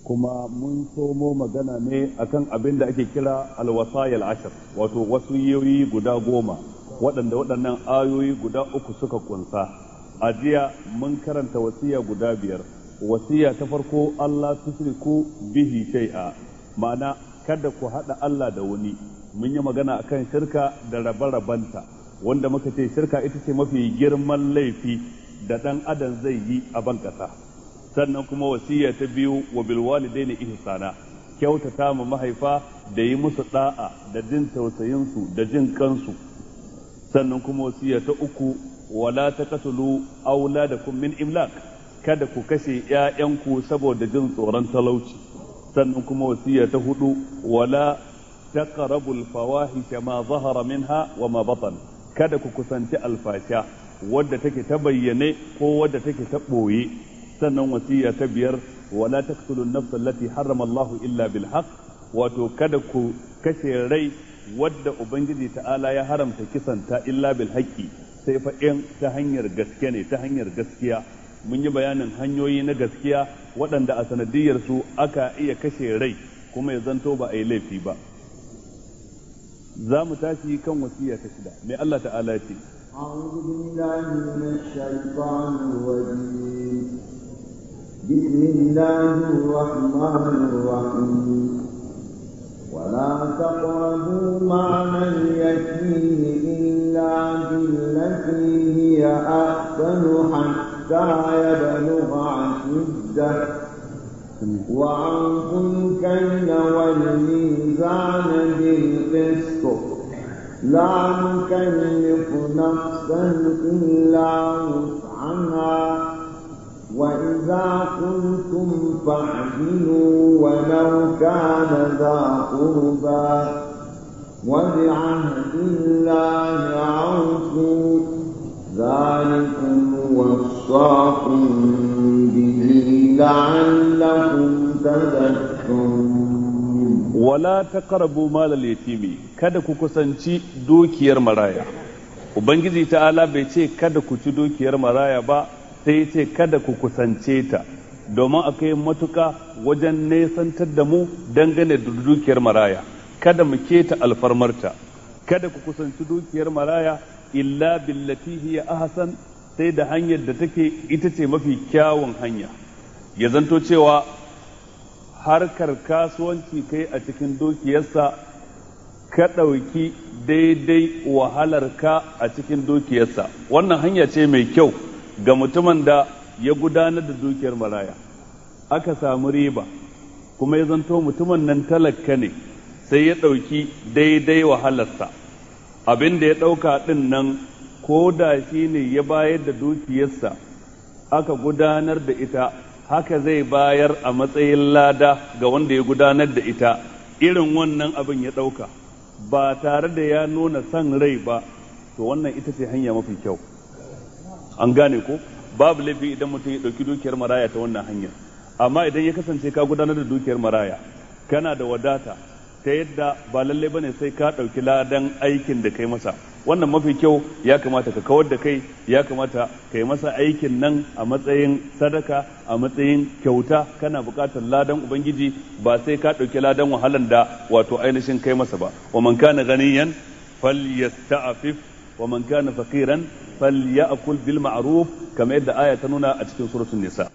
kuma mun somo magana ne akan abin da ake kira alwasayil ashir, wato wasiyoyi guda 10 waɗanda waɗannan ayoyi guda 3 suka kunsa. A jiya mun karanta wasiya guda 5. Wasiya ta farko, Allah tusriku bihi shay'a, ma'ana kada ku hada Allah da wani. Mun yi magana akan shirka da rabe-rabenta, wanda muka ce shirka ita ce mafi girman laifi da dan adam zai yi a ban kasa. Sannan kuma wasiya ta biyu, wa bil walidaini ihsana, kyautata ma mahaifa da yi musu da'a da jin tausayin su da jin kansu. Sannan kuma wasiya ta uku, wala taqtulu auladakum min imlak, kada ku kashe ƴaƴanku saboda jin tsoron talauci. Sannan kuma wasiya ta 4, wala taqrabul fawahisha ma zahara minha wa ma batan, kada ku kusanci alfasha wadda take ta bayyane ko wadda take ta boye. Sannan wasiya ta 5, wala taqtulun nafsa allati harrama Allah illa bil haqq, wato kada ku kashe rai wadda ubangiji ta'ala ya haramta kisanta illa bil haqqi, sai fa in ta hanyar gaske ne, ta hanyar gaskiya. Mun yi bayanin hanyoyi na gaskiya waɗanda a sanadiyar su aka iya kashe rai kuma ya zanto ba a yi laifi ba. za mu tashi kan wasiya ta 6. mai Allah ta'ala ce, أعوذ بالله من الشيطان الرجيم بسم الله الرحمن الرحيم ولا تقربوا مال اليتيم إلا بالتي هي أحسن حتى يبلغ أشده وأوفوا الكيل والميزان بالقسط لا نكلف نفسا إلا وسعها وإذا قلتم فاعدلوا ولو كان ذا قربى وبعهد الله أوفوا ذلكم وصاكم به لعلكم تذكرون. wala taqrabu malal yatimi, kada ku kusanci dukiyar maraya. Ubangiji ta'ala bai ce kada ku ci dukiyar maraya ba, sai ya ce kada ku kusance ta, domin akai matuka wajen nesantar da mu dangane da dukiyar maraya. Kada mu keta alfarmarta, kada ku kusanci dukiyar maraya illa billati hiya ahsan, sai da hanyar da take ita ce mafi kyawun hanya. Ya zanto cewa harkar kasuwanci kai a cikin dukiyarsa, ka ɗauki daidai wahalarka a cikin dukiyarsa. Wannan hanya ce mai kyau ga mutumin da ya gudanar da dukiyar maraya, aka samu riba, kuma ya zanto mutumin nan talaka ne, sai ya ɗauki daidai wahalarsa. Abin da ya ɗauka ɗin nan, ko da shi ne ya bayar da dukiyarsa aka gudanar da ita, haka zai bayar a matsayin lada ga wanda ya gudanar da ita. Irin wannan abin ya ɗauka ba tare da ya nuna son rai ba, to wannan ita ce hanya mafi kyau. An gane ko? Babu laifi idan mutum ya ɗauki dukiyar maraya ta wannan hanyar, amma idan ya kasance ka gudanar da dukiyar maraya kana da wadata ta yadda ba lallai bane sai ka ɗauki ladan aikin da kai masa, wannan mafi kyau ya kamata ka kawar da kai, ya kamata ka yi masa aikin nan a matsayin sadaka, a matsayin kyauta. Kana buƙatar ladan ubangiji, ba sai ka ɗauki ladan wahalan da wato ainihin kai masa ba. wa man kana ganiyan falyasta'fif wa man kana faqiran falyakul bil ma'ruf, kamar yadda aya ta nuna a cikin suratul nisa.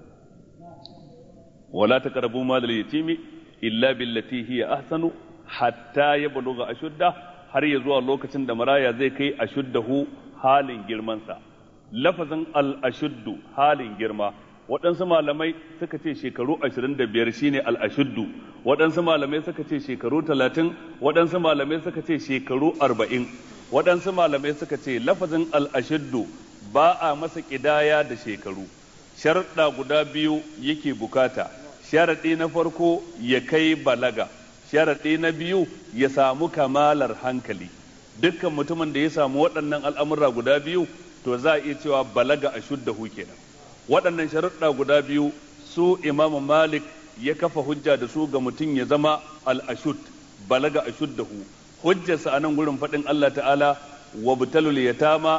wala taqrabu mal yatimi illa billati hiya ahsanu hatta yablugha ashudda, har ya zuwa lokacin da maraya zai kai ashuddahu, halin girmansa. Lafazin al-ashuddu, halin girma, waɗansu malamai suka ce shekaru 25 shine al-ashuddu, waɗansu malamai suka ce shekaru 30, waɗansu malamai suka ce shekaru 40, waɗansu malamai suka ce lafazin al-ashuddu ba a masa ƙidaya da shekaru. Sharuɗa guda 2 yake bukata. Sharaɗi na farko ya kai balaga, sharaɗi na 2 ya samu kamalar hankali. Dukkan mutumin da ya samu waɗannan al'amura guda 2, to za a iya cewa balaga ashuddahu kenan. Waɗannan sharuɗa guda 2 su Imam Malik ya kafa hujja da su ga mutum ya zama al-ashud, balaga ashuddahu. Hujjarsa a nan gurin faɗin Allah ta'ala, wa butalul yatama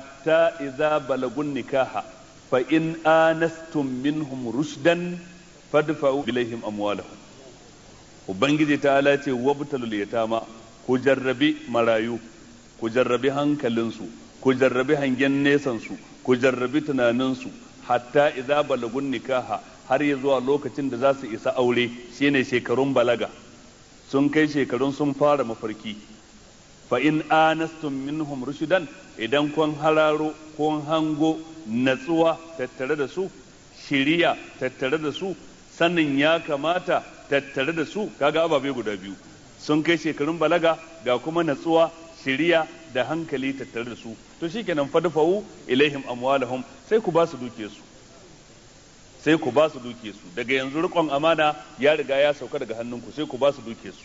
hatta idza balagun nikaha fa in anastum minhum rushdan fadfa'u ilaihim amwalahum. Ubangiji ta'ala ce wabtalul yatama, ku jarrabi marayu, ku jarrabi hankalinsu, ku jarrabi hangen nesansu, ku jarrabi tunaninsu, hatta idza balagun nikaha, har ya zuwa lokacin da za su isa aure, shine shekarun balaga, sun kai shekarun sun fara mafarki. Fa in anastum minhum rushdan, idan kun hararo kun hango natsuwa tattare da su, shiriya tattare da su, sanin ya kamata tattare da su, kaga ababe guda biyu, sun kai shekarun balaga ga kuma natsuwa, shiriya da hankali tattare da su, to shikenan fadfa'u ilaihim amwalahum, sai ku ba su dukiyarsu, sai ku ba su dukiyarsu. Daga yanzu riƙon amana ya riga ya sauka daga hannunku, sai ku ba su dukiyarsu.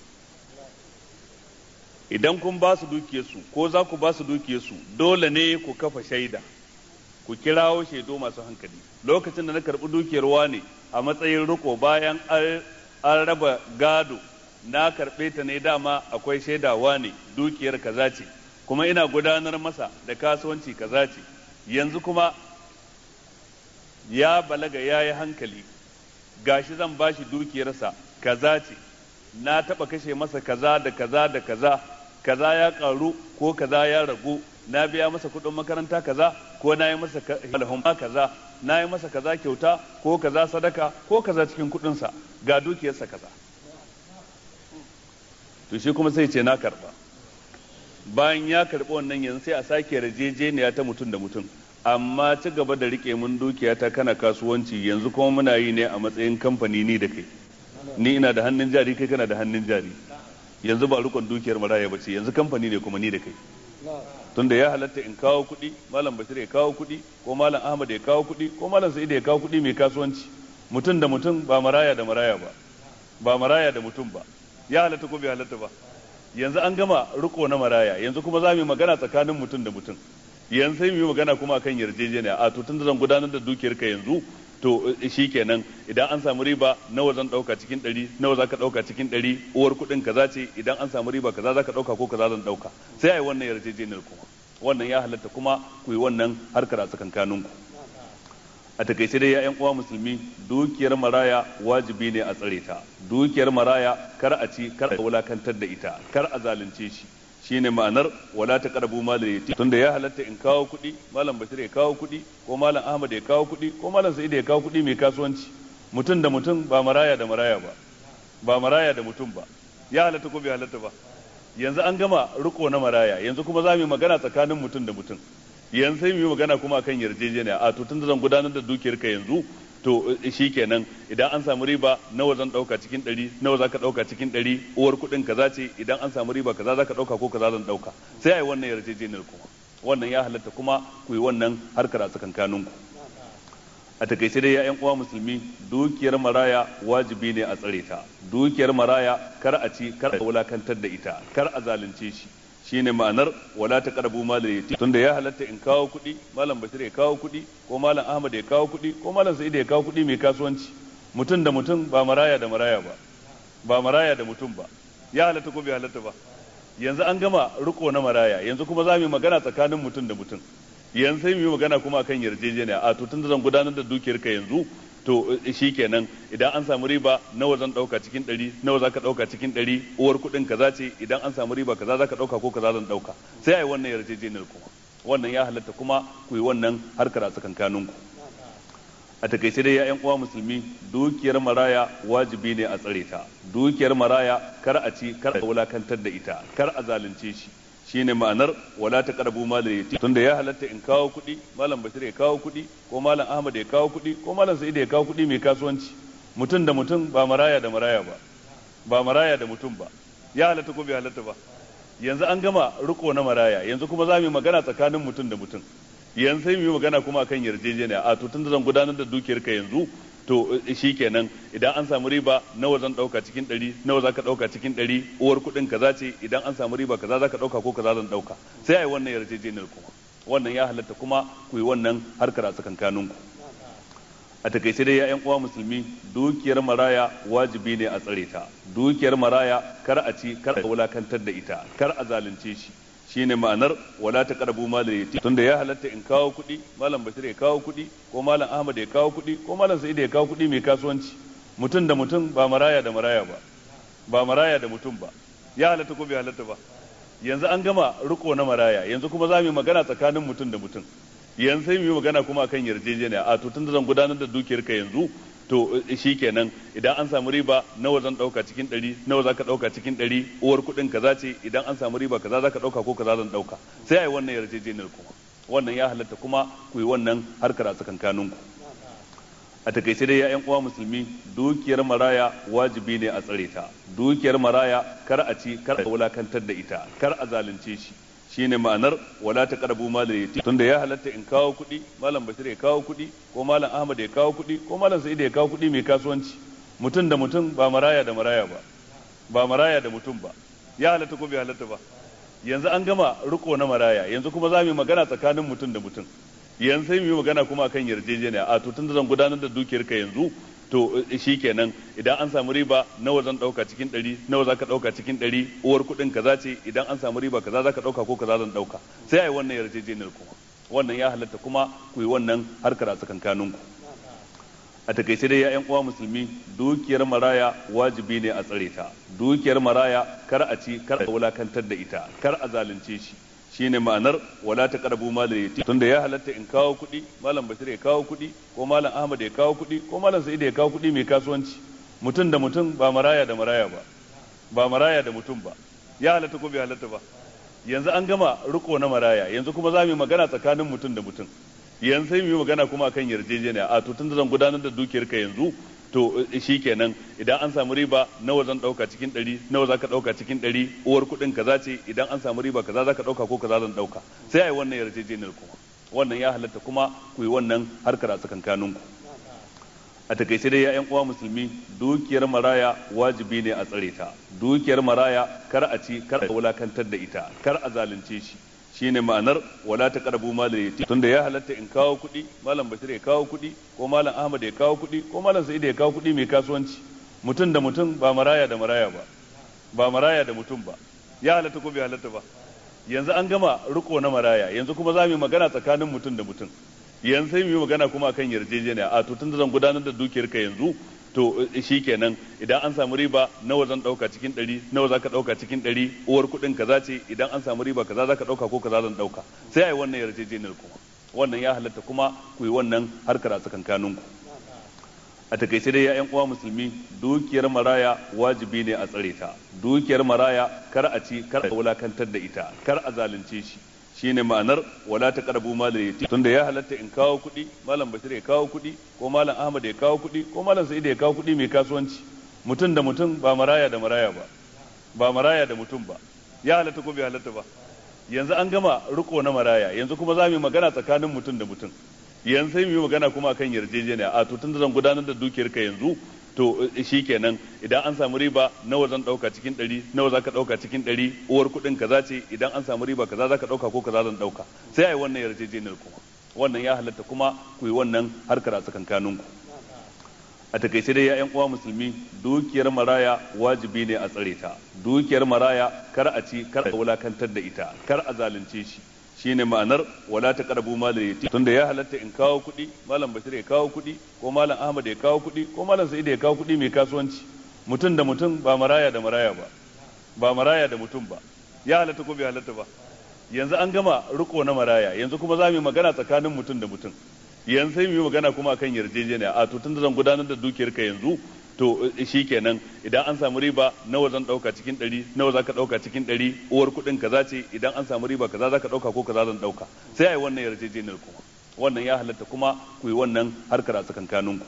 Idan kun ba su dukiyarsu ko za ku ba su dukiyarsu, dole ne ku kafa shaida, ku kirawo shaidu masu hankali. Lokacin da na karɓi dukiyar wane a matsayin riko bayan an raba gado, na karɓe ta ne dama akwai shaidawa ne dukiyar kaza ce, kuma ina gudanar masa da kasuwanci kaza ce, yanzu kuma ya balaga ya yi hankali, gashi zan bashi dukiyarsa kaza ce, na taɓa kashe masa kaza da kaza da kaza, kaza ya ƙaru ko kaza ya ragu, na biya masa kuɗin makaranta kaza ko na yi masa kaza, na yi masa kaza kyauta ko kaza sadaka ko kaza cikin kuɗinsa, ga dukiyarsa kaza. To shi kuma sai ce na karɓa. Bayan ya karɓi wannan, yanzu sai a sake yarjejeniya ta mutum da mutum, amma ci gaba da rike mun dukiya ta kana kasuwanci, yanzu kuma muna yi ne a matsayin kamfani ni da kai, ni ina da hannun jari kai kana da hannun jari, yanzu ba rikon dukiyar maraya ba ce, yanzu kamfani ne kuma ni da kai. Tunda ya halatta in kawo kuɗi, malam Bashir ya kawo kuɗi, ko malam Ahmad ya kawo kuɗi, ko malam Sa'id ya kawo kuɗi, mai kasuwanci, mutum da mutum, ba maraya da maraya ba, ba maraya da mutum ba. Ya halatta ko bai halatta ba? Yanzu an gama riko na maraya, yanzu kuma za mu yi magana tsakanin mutum da mutum, yanzu sai mu yi magana kuma akan yarjejeniya. A to tun da zan gudanar da dukiyar ka yanzu, to shi kenan, idan an samu riba nawa zan dauka cikin 100, nawa za ka dauka cikin 100, uwar kuɗin kaza ce, idan an samu riba kaza za ka dauka ko kaza zan dauka, sai a yi wannan yarjejeniyar kuma. Wannan ya halatta kuma ku yi wannan harkar a tsakankaninku. A takaice dai ya'yan uwa musulmi, dukiyar maraya wajibi ne a tsare ta. Dukiyar maraya kar a ci, kar a wulakantar da ita, kar a zalunce shi, shine ma'anar wala taqrabu mal yatim. Tunda ya halatta in kawo kuɗi, malam Bashir ya kawo kuɗi, ko malam Ahmad ya kawo kuɗi, ko malam Sa'id ya kawo kuɗi, mai kasuwanci, mutum da mutum, ba maraya da maraya ba, ba maraya da mutum ba. Ya halatta ko bai halatta ba? Yanzu an gama riko na maraya, yanzu kuma za mu yi magana tsakanin mutum da mutum, yanzu sai mu yi magana kuma akan yarjejeniya. A to tun da zan gudanar da dukiyar ka yanzu, to shi kenan, idan an samu riba nawa zan dauka cikin 100, nawa za ka dauka cikin 100, uwar kuɗin kaza ce, idan an samu riba kaza za ka dauka ko kaza zan dauka, sai a yi wannan yarjejeniyar kuma. Wannan ya halatta kuma ku yi wannan harkar a tsakankaninku. A takaice dai ya'yan uwa musulmi, dukiyar maraya wajibi ne a tsare ta. Dukiyar maraya kar a ci, kar a wulakantar da ita, kar a zalunce shi, shine ma'anar wala taqrabu mal yatim. Tunda ya halatta in kawo kuɗi, malam Bashir ya kawo kuɗi, ko malam Ahmad ya kawo kuɗi, ko malam Sa'id ya kawo kuɗi, mai kasuwanci, mutum da mutum, ba maraya da maraya ba, ba maraya da mutum ba. Ya halatta ko bai halatta ba? Yanzu an gama riko na maraya, yanzu kuma za mu yi magana tsakanin mutum da mutum, yanzu sai mu yi magana kuma akan yarjejeniya. A to tun da zan gudanar da dukiyar ka yanzu, to shi kenan, idan an samu riba nawa zan dauka cikin 100, nawa za ka dauka cikin 100, uwar kuɗin kaza ce, idan an samu riba kaza za ka dauka ko kaza zan dauka, sai a yi wannan yarjejeniyar kuma. Wannan ya halatta kuma ku yi wannan harkar a tsakankaninku. A takaice dai ya'yan uwa musulmi, dukiyar maraya wajibi ne a tsare ta. Dukiyar maraya kar a ci, kar a wulakantar da ita, kar a zalunce shi, shine ma'anar wala taqrabu mal yatim. Tunda ya halatta in kawo kuɗi, malam Bashir ya kawo kuɗi, ko malam Ahmad ya kawo kuɗi, ko malam Sa'id ya kawo kuɗi, mai kasuwanci, mutum da mutum, ba maraya da maraya ba, ba maraya da mutum ba. Ya halatta ko bai halatta ba? Yanzu an gama riko na maraya, yanzu kuma za mu yi magana tsakanin mutum da mutum, yanzu sai mu yi magana kuma akan yarjejeniya. A to tun da zan gudanar da dukiyar ka yanzu, to shi kenan, idan an samu riba nawa zan dauka cikin 100, nawa za ka dauka cikin 100, uwar kuɗin kaza ce, idan an samu riba kaza za ka dauka ko kaza zan dauka, sai a yi wannan yarjejeniyar kuma. Wannan ya halatta kuma ku yi wannan harkar a tsakankaninku. A takaice dai ya'yan uwa musulmi, dukiyar maraya wajibi ne a tsare ta. Dukiyar maraya kar a ci, kar a wulakantar da ita, kar a zalunce shi, shine ma'anar wala taqrabu mal yatim. Tunda ya halatta in kawo kuɗi, malam Bashir ya kawo kuɗi, ko malam Ahmad ya kawo kuɗi, ko malam Sa'id ya kawo kuɗi, mai kasuwanci, mutum da mutum ba maraya da maraya ba, ba maraya da mutum ba, ya halatta ko bai halatta ba. Yanzu an gama riko na maraya, yanzu kuma za mu yi magana tsakanin mutum da mutum. Yanzu sai mu yi magana kuma akan yarjejeniya, a to tun da zan gudanar da dukiyar ka yanzu to shi kenan idan an samu riba nawa zan dauka cikin 100, nawa zaka dauka cikin 100, uwar kudin kaza ce, idan an samu riba kaza zaka dauka ko kaza zan dauka, sai ai wannan yarjejeniyar kuma wannan ya halatta kuma ku yi wannan harkar a tsakankaninku. A takaice dai ya uwa musulmi, dukiyar maraya wajibi ne a tsare ta. Dukiyar maraya kar a ci, kar a wulakantar da ita, kar a zalunce shi, shine ma'anar wala taqrabu mal yatim. Tunda ya halatta in kawo kuɗi, malam Bashir ya kawo kuɗi, ko malam Ahmad ya kawo kuɗi, ko malam Sa'id ya kawo kuɗi mai kasuwanci. Mutum da mutum ba maraya da maraya ba, ba maraya da mutum ba, ya halatta ko bai halatta ba. Yanzu an gama riko na maraya, yanzu kuma za mu yi magana tsakanin mutum da mutum. Yanzu sai mu yi magana kuma akan yarjejeniya, a to tun da zan gudanar da dukiyar ka yanzu to shi kenan idan an samu riba nawa zan dauka cikin 100, nawa zaka dauka cikin 100, uwar kudin kaza ce, idan an samu riba kaza zaka dauka ko kaza zan dauka, sai ai wannan yarjejeniyar kuma wannan ya halatta kuma ku yi wannan harkar a tsakankaninku. A takaice dai ya uwa musulmi, dukiyar maraya wajibi ne a tsare ta. Dukiyar maraya kar a ci, kar a wulakantar da ita, kar a zalunce shi, shine ma'anar wala taqrabu mal yatim. Tunda ya halatta in kawo kuɗi, malam Bashir ya kawo kuɗi, ko malam Ahmad ya kawo kuɗi, ko malam Sa'id ya kawo kuɗi mai kasuwanci. Mutum da mutum ba maraya da maraya ba, ba maraya da mutum ba, ya halatta ko bai halatta ba. Yanzu an gama riko na maraya, yanzu kuma za mu yi magana tsakanin mutum da mutum. Yanzu sai mu yi magana kuma akan yarjejeniya, a to tun da zan gudanar da dukiyar ka yanzu to shi kenan idan an samu riba nawa zan dauka cikin 100, nawa zaka dauka cikin 100, uwar kudin kaza ce, idan an samu riba kaza zaka dauka ko kaza zan dauka, sai ai wannan yarjejeniyar kuma wannan ya halatta kuma ku yi wannan harkar a tsakankaninku. A takaice dai ya uwa musulmi, dukiyar maraya wajibi ne a tsare ta. Dukiyar maraya kar a ci, kar a wulakantar da ita, kar a zalunce shi, shine ma'anar wala taqrabu mal yatim. Tunda ya halatta in kawo kuɗi, malam Bashir ya kawo kuɗi, ko malam Ahmad ya kawo kuɗi, ko malam Sa'id ya kawo kuɗi mai kasuwanci. Mutum da mutum ba maraya da maraya ba, ba maraya da mutum ba, ya halatta ko bai halatta ba. Yanzu an gama riko na maraya, yanzu kuma za mu yi magana tsakanin mutum da mutum. Yanzu sai mu yi magana kuma akan yarjejeniya, a to tun da zan gudanar da dukiyar ka yanzu to shi kenan idan an samu riba nawa zan dauka cikin 100, nawa zaka dauka cikin 100, uwar kudin kaza ce, idan an samu riba kaza zaka dauka ko kaza zan dauka, sai ai wannan yarjejeniyar kuma wannan ya halatta kuma ku yi wannan harkar a tsakankaninku. A takaice dai ya uwa musulmi, dukiyar maraya wajibi ne a tsare ta. Dukiyar maraya kar a ci, kar a wulakantar da ita, kar a zalunce shi, shine ma'anar wala taqrabu mal yatim. Tunda ya halatta in kawo kuɗi, malam Bashir ya kawo kuɗi, ko malam Ahmad ya kawo kuɗi, ko malam Sa'id ya kawo kuɗi mai kasuwanci. Mutum da mutum ba maraya da maraya ba, ba maraya da mutum ba, ya halatta ko bai halatta ba. Yanzu an gama riko na maraya, yanzu kuma za mu yi magana tsakanin mutum da mutum. Yanzu sai mu yi magana kuma akan yarjejeniya, a to tun da zan gudanar da dukiyar ka yanzu to shi kenan idan an samu riba nawa zan dauka cikin 100, nawa zaka dauka cikin 100, uwar kudin kaza ce, idan an samu riba kaza zaka dauka ko kaza zan dauka, sai ai wannan yarjejeniyar kuma wannan ya halatta kuma ku yi wannan harkar a tsakankaninku. A takaice dai ya uwa musulmi, dukiyar maraya wajibi ne a tsare ta. Dukiyar maraya kar a ci, kar a wulakantar da ita, kar a zalunce shi, shine ma'anar wala taqrabu mal yatim. Tunda ya halatta in kawo kuɗi, malam Bashir ya kawo kuɗi, ko malam Ahmad ya kawo kuɗi, ko malam Sa'id ya kawo kuɗi mai kasuwanci. Mutum da mutum ba maraya da maraya ba, ba maraya da mutum ba, ya halatta ko bai halatta ba. Yanzu an gama riko na maraya, yanzu kuma za mu yi magana tsakanin mutum da mutum. Yanzu sai mu yi magana kuma akan yarjejeniya, a to tunda zan gudanar da dukiyar ka yanzu to shi kenan idan an samu riba nawa zan dauka cikin 100, nawa zaka dauka cikin 100, uwar kudin kaza ce, idan an samu riba kaza zaka dauka ko kaza zan dauka, sai ai wannan yarjejeniyar kuma wannan ya halatta kuma ku yi wannan harkar a tsakankaninku.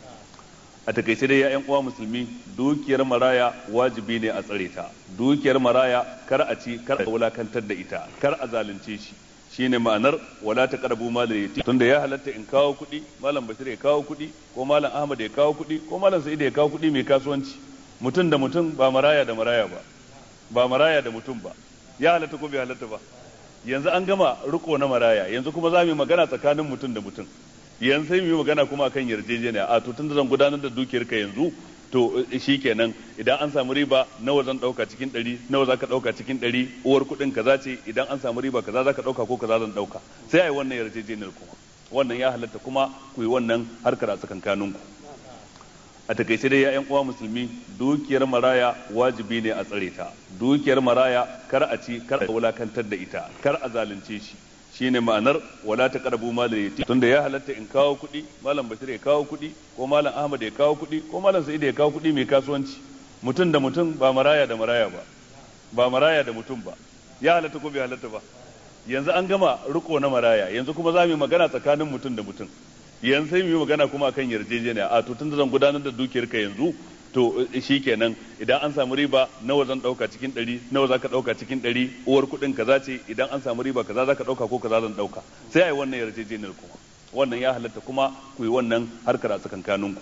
A takaice dai ya uwa musulmi, dukiyar maraya wajibi ne a tsare ta. Dukiyar maraya kar a ci, kar a wulakantar da ita, kar a zalunce shi, shine ma'anar wala taqrabu mal yatim. Tunda ya halatta in kawo kuɗi, malam Bashir ya kawo kuɗi, ko malam Ahmad ya kawo kuɗi, ko malam Sa'id ya kawo kuɗi mai kasuwanci. Mutum da mutum ba maraya da maraya ba, ba maraya da mutum ba, ya halatta ko bai halatta ba. Yanzu an gama riko na maraya, yanzu kuma za mu yi magana tsakanin mutum da mutum. Yanzu sai mu yi magana kuma akan yarjejeniya, a to tunda zan gudanar da dukiyar ka yanzu to shi kenan idan an samu riba nawa zan dauka cikin 100, nawa zaka dauka cikin 100, uwar kudin kaza ce, idan an samu riba kaza zaka dauka ko kaza zan dauka, sai ai wannan yarjejeniyar kuma wannan ya halatta kuma ku yi wannan harkar a tsakankaninku. a takaice dai ya uwa musulmi, dukiyar maraya wajibi ne a tsare ta. Dukiyar maraya kar a ci, kar a wulakantar da ita, kar a zalunce shi. Shine ma'anar wala taqrabu mal yatim. Tunda ya halatta in kawo kuɗi, malam Bashir ya kawo kuɗi, ko malam Ahmad ya kawo kuɗi, ko malam Sa'id ya kawo kuɗi mai kasuwanci. Mutum da mutum, ba maraya da maraya ba, ba maraya da mutum ba. Ya halatta ko bai halatta ba? Yanzu an gama riko na maraya, yanzu kuma za mu yi magana tsakanin mutum da mutum. Yanzu sai mu yi magana kuma akan yarjejeniya. A to tun da zan gudanar da dukiyarka yanzu, to shi kenan idan an samu riba nawa zan dauka cikin 100, nawa zaka dauka cikin 100, uwar kudin kaza ce, idan an samu riba kaza zaka dauka ko kaza zan dauka. Sai ai wannan yarjejeniyar kuma. Wannan ya halatta kuma ku yi wannan harkar a tsakankaninku.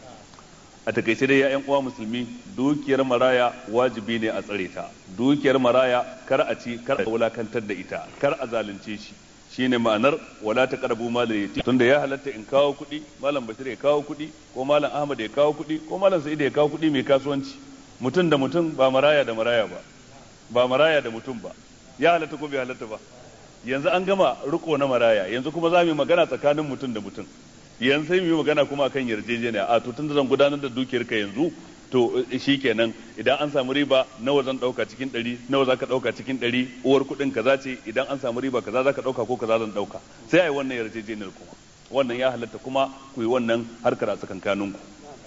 A takaice dai ya uwa musulmi, dukiyar maraya wajibi ne a tsare ta. Dukiyar maraya kar a ci, kar a wulakantar da ita, kar a zalunce shi. Shine ma'anar wala taqrabu mal yatim. Tunda ya halatta in kawo kuɗi, malam Bashir ya kawo kuɗi, ko malam Ahmad ya kawo kuɗi, ko malam Sa'id ya kawo kuɗi mai kasuwanci. Mutum da mutum, ba maraya da maraya ba, ba maraya da mutum ba. Ya halatta ko bai halatta ba? Yanzu an gama riko na maraya, yanzu kuma za mu yi magana tsakanin mutum da mutum. Yanzu sai mu yi magana kuma akan yarjejeniya. A to tun da zan gudanar da dukiyarka yanzu, to shi kenan idan an samu riba nawa zan dauka cikin 100, nawa zaka dauka cikin 100, uwar kudin kaza ce, idan an samu riba kaza zaka dauka ko kaza zan dauka. Sai ai wannan yarjejeniyar kuma. Wannan ya halatta kuma ku yi wannan harkar a tsakankaninku.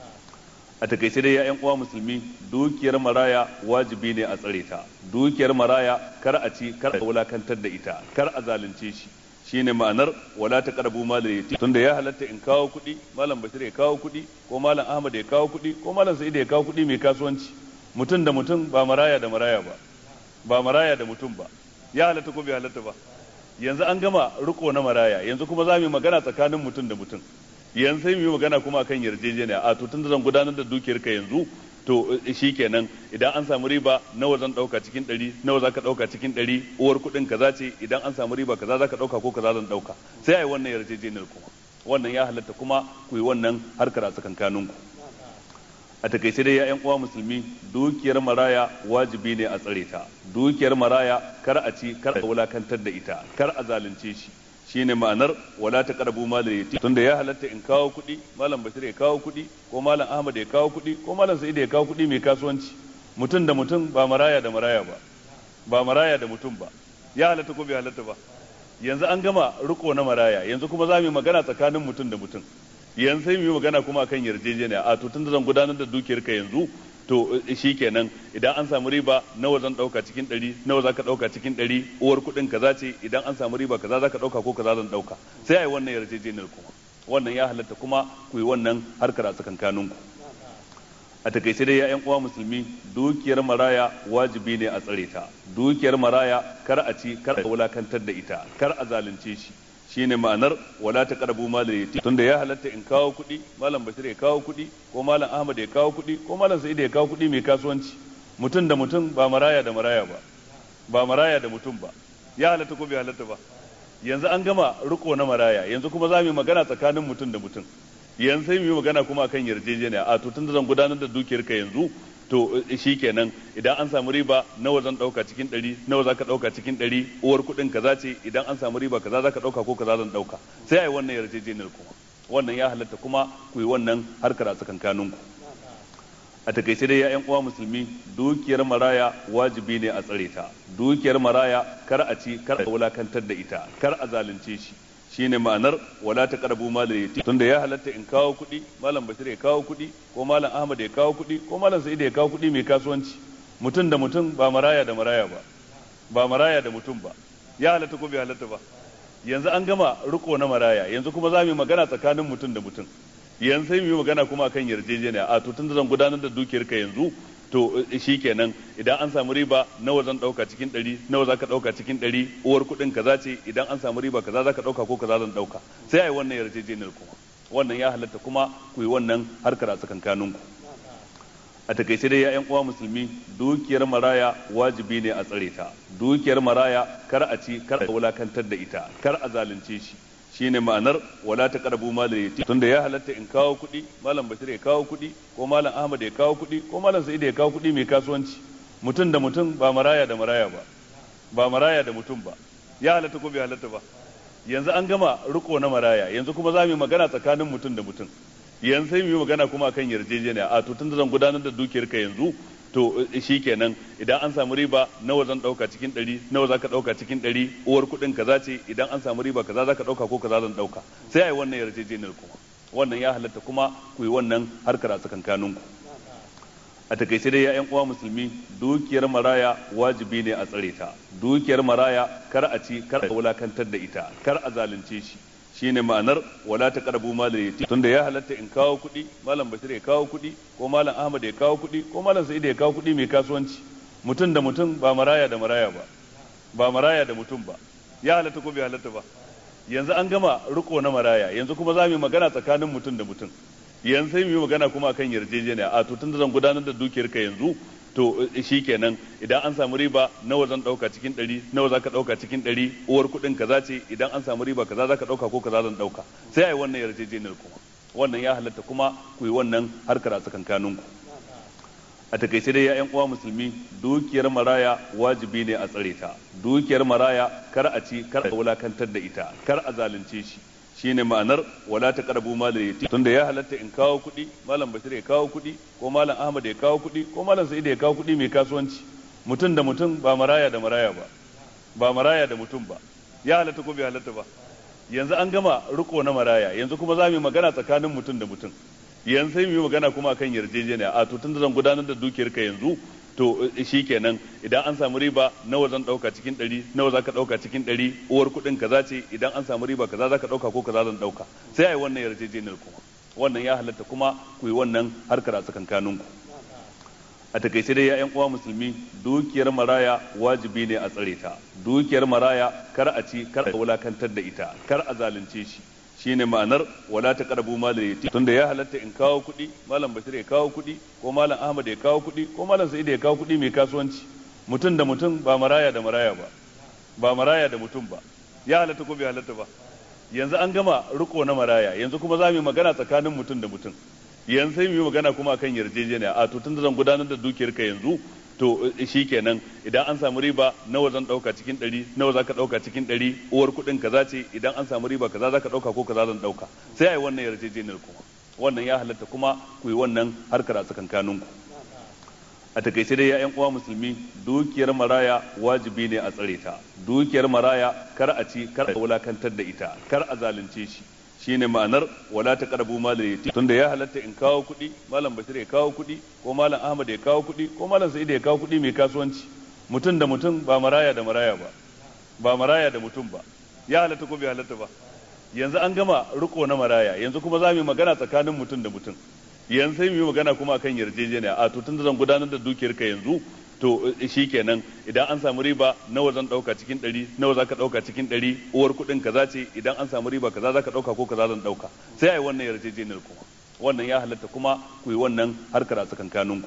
A takaice dai ya uwa musulmi, dukiyar maraya wajibi ne a tsare ta. Dukiyar maraya kar a ci, kar a wulakantar da ita, kar a zalunce shi. Shine ma'anar wala taqrabu mal yatim. Tunda ya halatta in kawo kuɗi, malam Bashir ya kawo kuɗi, ko malam Ahmad ya kawo kuɗi, ko malam Sa'id ya kawo kuɗi mai kasuwanci. Mutum da mutum, ba maraya da maraya ba, ba maraya da mutum ba. Ya halatta ko bai halatta ba? Yanzu an gama riko na maraya, yanzu kuma za mu yi magana tsakanin mutum da mutum. Yanzu sai mu yi magana kuma akan yarjejeniya. A to tun da zan gudanar da dukiyarka yanzu, to shi kenan idan an samu riba nawa zan dauka cikin 100, nawa zaka dauka cikin 100, uwar kudin kaza ce, idan an samu riba kaza zaka dauka ko kaza zan dauka. Sai ai wannan yarjejeniyar kuma. Wannan ya halatta kuma ku yi wannan harkar a tsakankaninku. A takaice dai ya uwa musulmi, dukiyar maraya wajibi ne a tsare ta. Dukiyar maraya kar a ci, kar a wulakantar da ita, kar a zalunce shi. Shine ma'anar wala taqrabu mal yatim. Tunda ya halatta in kawo kuɗi, malam Bashir ya kawo kuɗi, ko malam Ahmad ya kawo kuɗi, ko malam Sa'id ya kawo kuɗi mai kasuwanci. Mutum da mutum, ba maraya da maraya ba, ba maraya da mutum ba. Ya halatta ko bai halatta ba? Yanzu an gama riko na maraya, yanzu kuma za mu yi magana tsakanin mutum da mutum. Yanzu sai mu yi magana kuma akan yarjejeniya. A to tunda zan gudanar da dukiyarka yanzu, to shi kenan idan an samu riba nawa zan dauka cikin 100, nawa zaka dauka cikin 100, uwar kudin kaza ce, idan an samu riba kaza zaka dauka ko kaza zan dauka. Sai ai wannan yarjejeniyar kuma. Wannan ya halatta kuma ku yi wannan harkar a tsakankaninku. A takaice dai ya uwa musulmi, dukiyar maraya wajibi ne a tsare ta. Dukiyar maraya kar a ci, kar a wulakantar da ita, kar a zalunce shi. Shine ma'anar wala taqrabu mal yatim. Tunda ya halatta in kawo kuɗi, malam Bashir ya kawo kuɗi, ko malam Ahmad ya kawo kuɗi, ko malam Sa'id ya kawo kuɗi mai kasuwanci. Mutum da mutum, ba maraya da maraya ba, ba maraya da mutum ba. Ya halatta ko bai halatta ba? Yanzu an gama riko na maraya, yanzu kuma za mu yi magana tsakanin mutum da mutum. Yanzu sai mu yi magana kuma akan yarjejeniya. A to tunda zan gudanar da dukiyarka yanzu, to shi kenan idan an samu riba nawa zan dauka cikin 100, nawa zaka dauka cikin 100, uwar kudin kaza ce, idan an samu riba kaza zaka dauka ko kaza zan dauka. Sai ai wannan yarjejeniyar kuma. Wannan ya halatta kuma ku yi wannan harkar a tsakankaninku. A takaice dai ya uwa musulmi, dukiyar maraya wajibi ne a tsare ta. Dukiyar maraya kar a ci, kar a wulakantar da ita, kar a zalunce shi. Shine ma'anar wala taqrabu mal yatim. Tunda ya halatta in kawo kuɗi, malam Bashir ya kawo kuɗi, ko malam Ahmad ya kawo kuɗi, ko malam Sa'id ya kawo kuɗi mai kasuwanci. Mutum da mutum, ba maraya da maraya ba, ba maraya da mutum ba. Ya halatta ko bai halatta ba? Yanzu an gama riko na maraya, yanzu kuma za mu yi magana tsakanin mutum da mutum. Yanzu sai mu yi magana kuma akan yarjejeniya. A to tunda zan gudanar da dukiyarka yanzu, to shi kenan idan an samu riba nawa zan dauka cikin 100, nawa zaka dauka cikin 100, uwar kudin kaza ce, idan an samu riba kaza zaka dauka ko kaza zan dauka. Sai ai wannan yarjejeniyar kuma. Wannan ya halatta kuma ku yi wannan harkar a tsakankaninku. A takaice dai ya uwa musulmi, dukiyar maraya wajibi ne a tsare ta. Dukiyar maraya kar a ci, kar a wulakantar da ita, kar a zalunce shi. Shine ma'anar wala taqrabu mal yatim. Tunda ya halatta in kawo kuɗi, malam Bashir ya kawo kuɗi, ko malam Ahmad ya kawo kuɗi, ko malam Sa'id ya kawo kuɗi mai kasuwanci. Mutum da mutum, ba maraya da maraya ba, ba maraya da mutum ba. Ya halatta ko bai halatta ba? Yanzu an gama riko na maraya, yanzu kuma za mu yi magana tsakanin mutum da mutum. yanzu sai mu yi magana kuma akan yarjejeniya. A to tun da zan gudanar da dukiyarka yanzu to shikenan idan an samu riba nawa zan dauka cikin 100, nawa zaka dauka cikin 100, uwar kudin kaza ce, idan an samu riba kaza zaka dauka ko kaza zan dauka, sai ai wannan yarjejeniyar kuma. Wannan ya halatta kuma ku yi wannan harkar a tsakankaninku. A takaice dai ya uwa musulmi, dukiyar maraya wajibi ne a tsare ta. Dukiyar maraya kar a ci, kar a wulakantar da ita, kar a zalunce shi. Shine ma'anar wala taqrabu mal yatim. Tunda ya halatta in kawo kuɗi, malam Bashir ya kawo kuɗi, ko malam Ahmad ya kawo kuɗi, ko malam Sa'id ya kawo kuɗi mai kasuwanci. Mutum da mutum, ba maraya da maraya ba, ba maraya da mutum ba. Ya halatta ko bai halatta ba? Yanzu an gama riko na maraya, yanzu kuma za mu yi magana tsakanin mutum da mutum. Yanzu sai mu yi magana kuma akan yarjejeniya. A to tun da zan gudanar da dukiyarka yanzu to shikenan idan an samu riba nawa zan dauka cikin 100, nawa zaka dauka cikin 100, uwar kudin kaza ce, idan an samu riba kaza zaka dauka ko kaza zan dauka, sai ai wannan yarjejeniyar kuma. Wannan ya halatta kuma ku yi wannan harkar a tsakankaninku. A takaice dai ya uwa musulmi, dukiyar maraya wajibi ne a tsare ta. Dukiyar maraya kar a ci, kar a wulakantar da ita, kar a zalunce shi. Shine ma'anar wala taqrabu mal yatim. Tunda ya halatta in kawo kuɗi, malam Bashir ya kawo kuɗi, ko malam Ahmad ya kawo kuɗi, ko malam Sa'id ya kawo kuɗi mai kasuwanci. Mutum da mutum, ba maraya da maraya ba, ba maraya da mutum ba. Ya halatta ko bai halatta ba? Yanzu an gama riko na maraya, yanzu kuma za mu yi magana tsakanin mutum da mutum. Yanzu sai mu yi magana kuma akan yarjejeniya. A to tun da zan gudanar da dukiyarka yanzu to shikenan idan an samu riba nawa zan dauka cikin 100, nawa zaka dauka cikin 100, uwar kudin kaza ce, idan an samu riba kaza zaka dauka ko kaza zan dauka, sai ai wannan yarjejeniyar kuma. Wannan ya halatta kuma ku yi wannan harkar a tsakankaninku. A takaice dai ya uwa musulmi, dukiyar maraya wajibi ne a tsare ta. Dukiyar maraya kar a ci, kar a wulakantar da ita, kar a zalunce shi. Shine ma'anar wala taqrabu mal yatim. Tunda ya halatta in kawo kuɗi, malam Bashir ya kawo kuɗi, ko malam Ahmad ya kawo kuɗi, ko malam Sa'id ya kawo kuɗi mai kasuwanci. Mutum da mutum, ba maraya da maraya ba, ba maraya da mutum ba. Ya halatta ko bai halatta ba? Yanzu an gama riko na maraya, yanzu kuma za mu yi magana tsakanin mutum da mutum. Yanzu sai mu yi magana kuma akan yarjejeniya. A to tunda zan gudanar da dukiyarka yanzu to shikenan idan an samu riba nawa zan dauka cikin 100, nawa zaka dauka cikin 100, uwar kudin kaza ce, idan an samu riba kaza zaka dauka ko kaza zan dauka, sai ai wannan yarjejeniyar kuma. Wannan ya halatta kuma ku yi wannan harkar a tsakankaninku. A takaice dai ya uwa musulmi, dukiyar maraya wajibi ne a tsare ta. Dukiyar maraya kar a ci, kar a wulakantar da ita, kar a zalunce shi. Shine ma'anar wala taqrabu mal yatim. Tunda ya halatta in kawo kuɗi, malam Bashir ya kawo kuɗi, ko malam Ahmad ya kawo kuɗi, ko malam Sa'id ya kawo kuɗi mai kasuwanci. Mutum da mutum, ba maraya da maraya ba, ba maraya da mutum ba. Ya halatta ko bai halatta ba? Yanzu an gama riko na maraya, yanzu kuma za mu yi magana tsakanin mutum da mutum. Yanzu sai mu yi magana kuma akan yarjejeniya. A to tunda zan gudanar da dukiyarka yanzu to shikenan idan an samu riba nawa zan dauka cikin 100, nawa zaka dauka cikin 100, uwar kudin kaza ce, idan an samu riba kaza zaka dauka ko kaza zan dauka, sai ai wannan yarjejeniyar kuma. Wannan ya halatta kuma ku yi wannan harkar a tsakankaninku.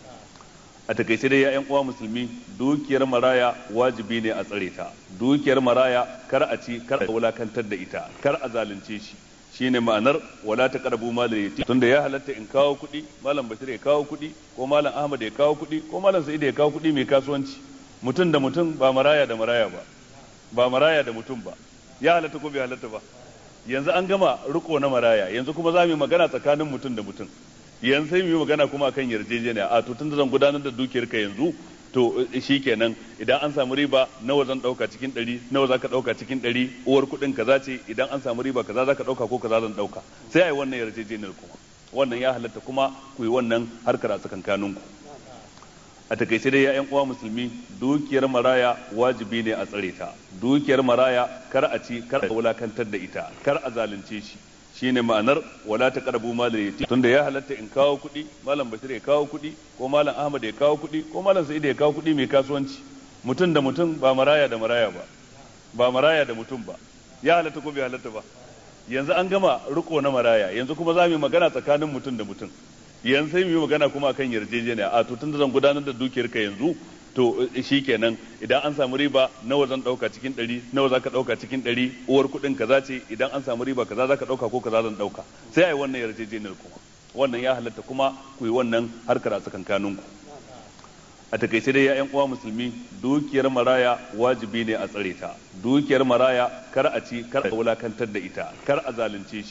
A takaice dai ya uwa musulmi, dukiyar maraya wajibi ne a tsare ta. Dukiyar maraya kar a ci, kar a wulakantar da ita, kar a zalunce shi. Shine ma'anar wala taqrabu mal yatim. Tunda ya halatta in kawo kuɗi, malam Bashir ya kawo kuɗi, ko malam Ahmad ya kawo kuɗi, ko malam Sa'id ya kawo kuɗi mai kasuwanci. Mutum da mutum, ba maraya da maraya ba, ba maraya da mutum ba. Ya halatta ko bai halatta ba? Yanzu an gama riko na maraya, yanzu kuma za mu yi magana tsakanin mutum da mutum. Yanzu sai mu yi magana kuma akan yarjejeniya. A to tunda zan gudanar da dukiyarka yanzu to shikenan idan an samu riba nawa zan dauka cikin 100, nawa zaka dauka cikin 100, uwar kudin kaza ce, idan an samu riba kaza zaka dauka ko kaza zan dauka, sai ai wannan yarjejeniyar kuma. Wannan ya halatta kuma ku yi wannan harkar a tsakankaninku. A takaice dai ya uwa musulmi, dukiyar maraya wajibi ne a tsare ta. Dukiyar maraya kar a ci, kar a wulakantar da ita, kar a zalunce shi. Shine ma'anar wala taqrabu mal yatim. Tunda ya halatta in kawo kuɗi, malam Bashir ya kawo kuɗi, ko malam Ahmad ya kawo kuɗi, ko malam Sa'id ya kawo kuɗi mai kasuwanci. Mutum da mutum, ba maraya da maraya ba, ba maraya da mutum ba. Ya halatta ko bai halatta ba? Yanzu an gama riko na maraya, yanzu kuma za mu yi magana tsakanin mutum da mutum. Yanzu sai mu yi magana kuma akan yarjejeniya. A to tunda zan gudanar da dukiyarka yanzu to shikenan idan an samu riba nawa zan dauka cikin 100, nawa zaka dauka cikin 100, uwar kudin kaza ce, idan an samu riba kaza zaka dauka ko kaza zan dauka, sai ai wannan yarjejeniyar kuma. Wannan ya halatta kuma ku yi wannan harkar a tsakankaninku. A takaice dai ya uwa musulmi, dukiyar maraya wajibi ne a tsare ta. Dukiyar maraya kar a ci, kar a wulakantar da ita, kar a zalunce shi.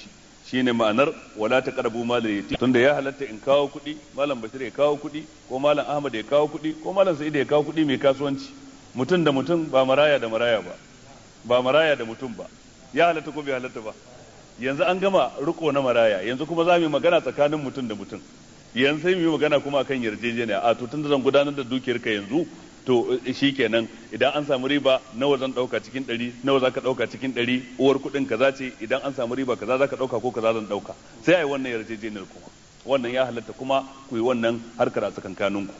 shine ma'anar wala taqrabu mal yatim tunda ya halatta in kawo kuɗi malam Bashir ya kawo kuɗi ko malam Ahmad ya kawo kuɗi ko malam Sa'id ya kawo kuɗi mai kasuwanci mutum da mutum ba maraya da maraya ba ba maraya da mutum ba ya halatta ko bai halatta ba yanzu an gama riko na maraya yanzu kuma za mu yi magana tsakanin mutum da mutum yanzu sai mu yi magana kuma akan yarjejeniya a to tun da zan gudanar da dukiyar ka yanzu to shikenan idan an samu riba nawa zan dauka cikin 100 nawa zaka dauka cikin 100 uwar kudin kaza ce idan an samu riba kaza zaka dauka ko kaza zan dauka sai ai wannan yarjejeniyar kuma wannan ya halatta kuma ku yi wannan harkar a tsakankaninku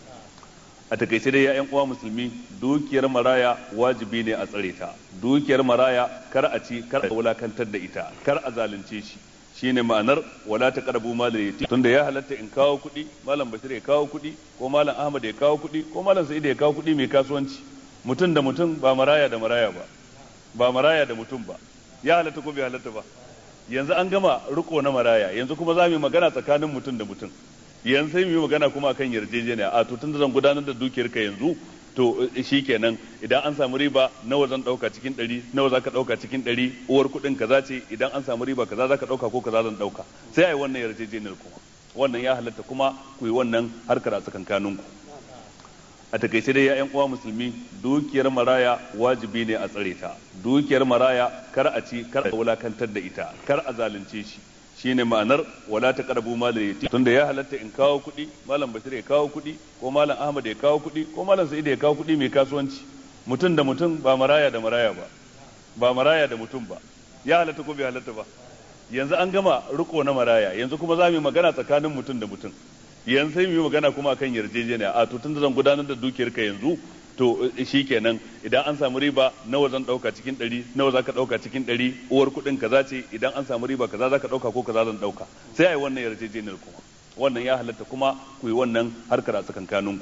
a takaice dai ya uwa musulmi dukiyar maraya wajibi ne a tsare ta dukiyar maraya kar a ci kar a wulakantar da ita kar a zalunce shi shine ma'anar wala taqrabu mal yatim tunda ya halatta in kawo kuɗi malam Bashir ya kawo kuɗi ko malam Ahmad ya kawo kuɗi ko malam Sa'id ya kawo kuɗi mai kasuwanci mutum da mutum ba maraya da maraya ba ba maraya da mutum ba ya halatta ko bai halatta ba yanzu an gama riko na maraya yanzu kuma za mu yi magana tsakanin mutum da mutum yanzu sai mu yi magana kuma akan yarjejeniya a to tun da zan gudanar da dukiyar ka yanzu to shikenan idan an samu riba nawa zan dauka cikin 100 nawa zaka dauka cikin 100 uwar kudin kaza ce idan an samu riba kaza zaka dauka ko kaza zan dauka sai ai wannan yarjejeniyar kuma wannan ya halatta kuma ku yi wannan harkar a tsakankaninku a takaice dai ya uwa musulmi dukiyar maraya wajibi ne a tsare ta dukiyar maraya kar a ci kar a wulakantar da ita kar a zalunce shi shine ma'anar wala taqrabu mal yatim tunda ya halatta in kawo kuɗi malam Bashir ya kawo kuɗi ko malam Ahmad ya kawo kuɗi ko malam Sa'id ya kawo kuɗi mai kasuwanci mutum da mutum ba maraya da maraya ba ba maraya da mutum ba ya halatta ko bai halatta ba yanzu an gama riko na maraya yanzu kuma za mu yi magana tsakanin mutum da mutum yanzu sai mu yi magana kuma akan yarjejeniya a to tunda zan gudanar da dukiyar ka yanzu to shikenan idan an samu riba nawa zan dauka cikin 100 nawa zaka dauka cikin 100 uwar kudin kaza ce idan an samu riba kaza zaka dauka ko kaza zan dauka sai ai wannan yarjejeniyar kuma wannan ya halatta kuma ku yi wannan harkar a tsakankaninku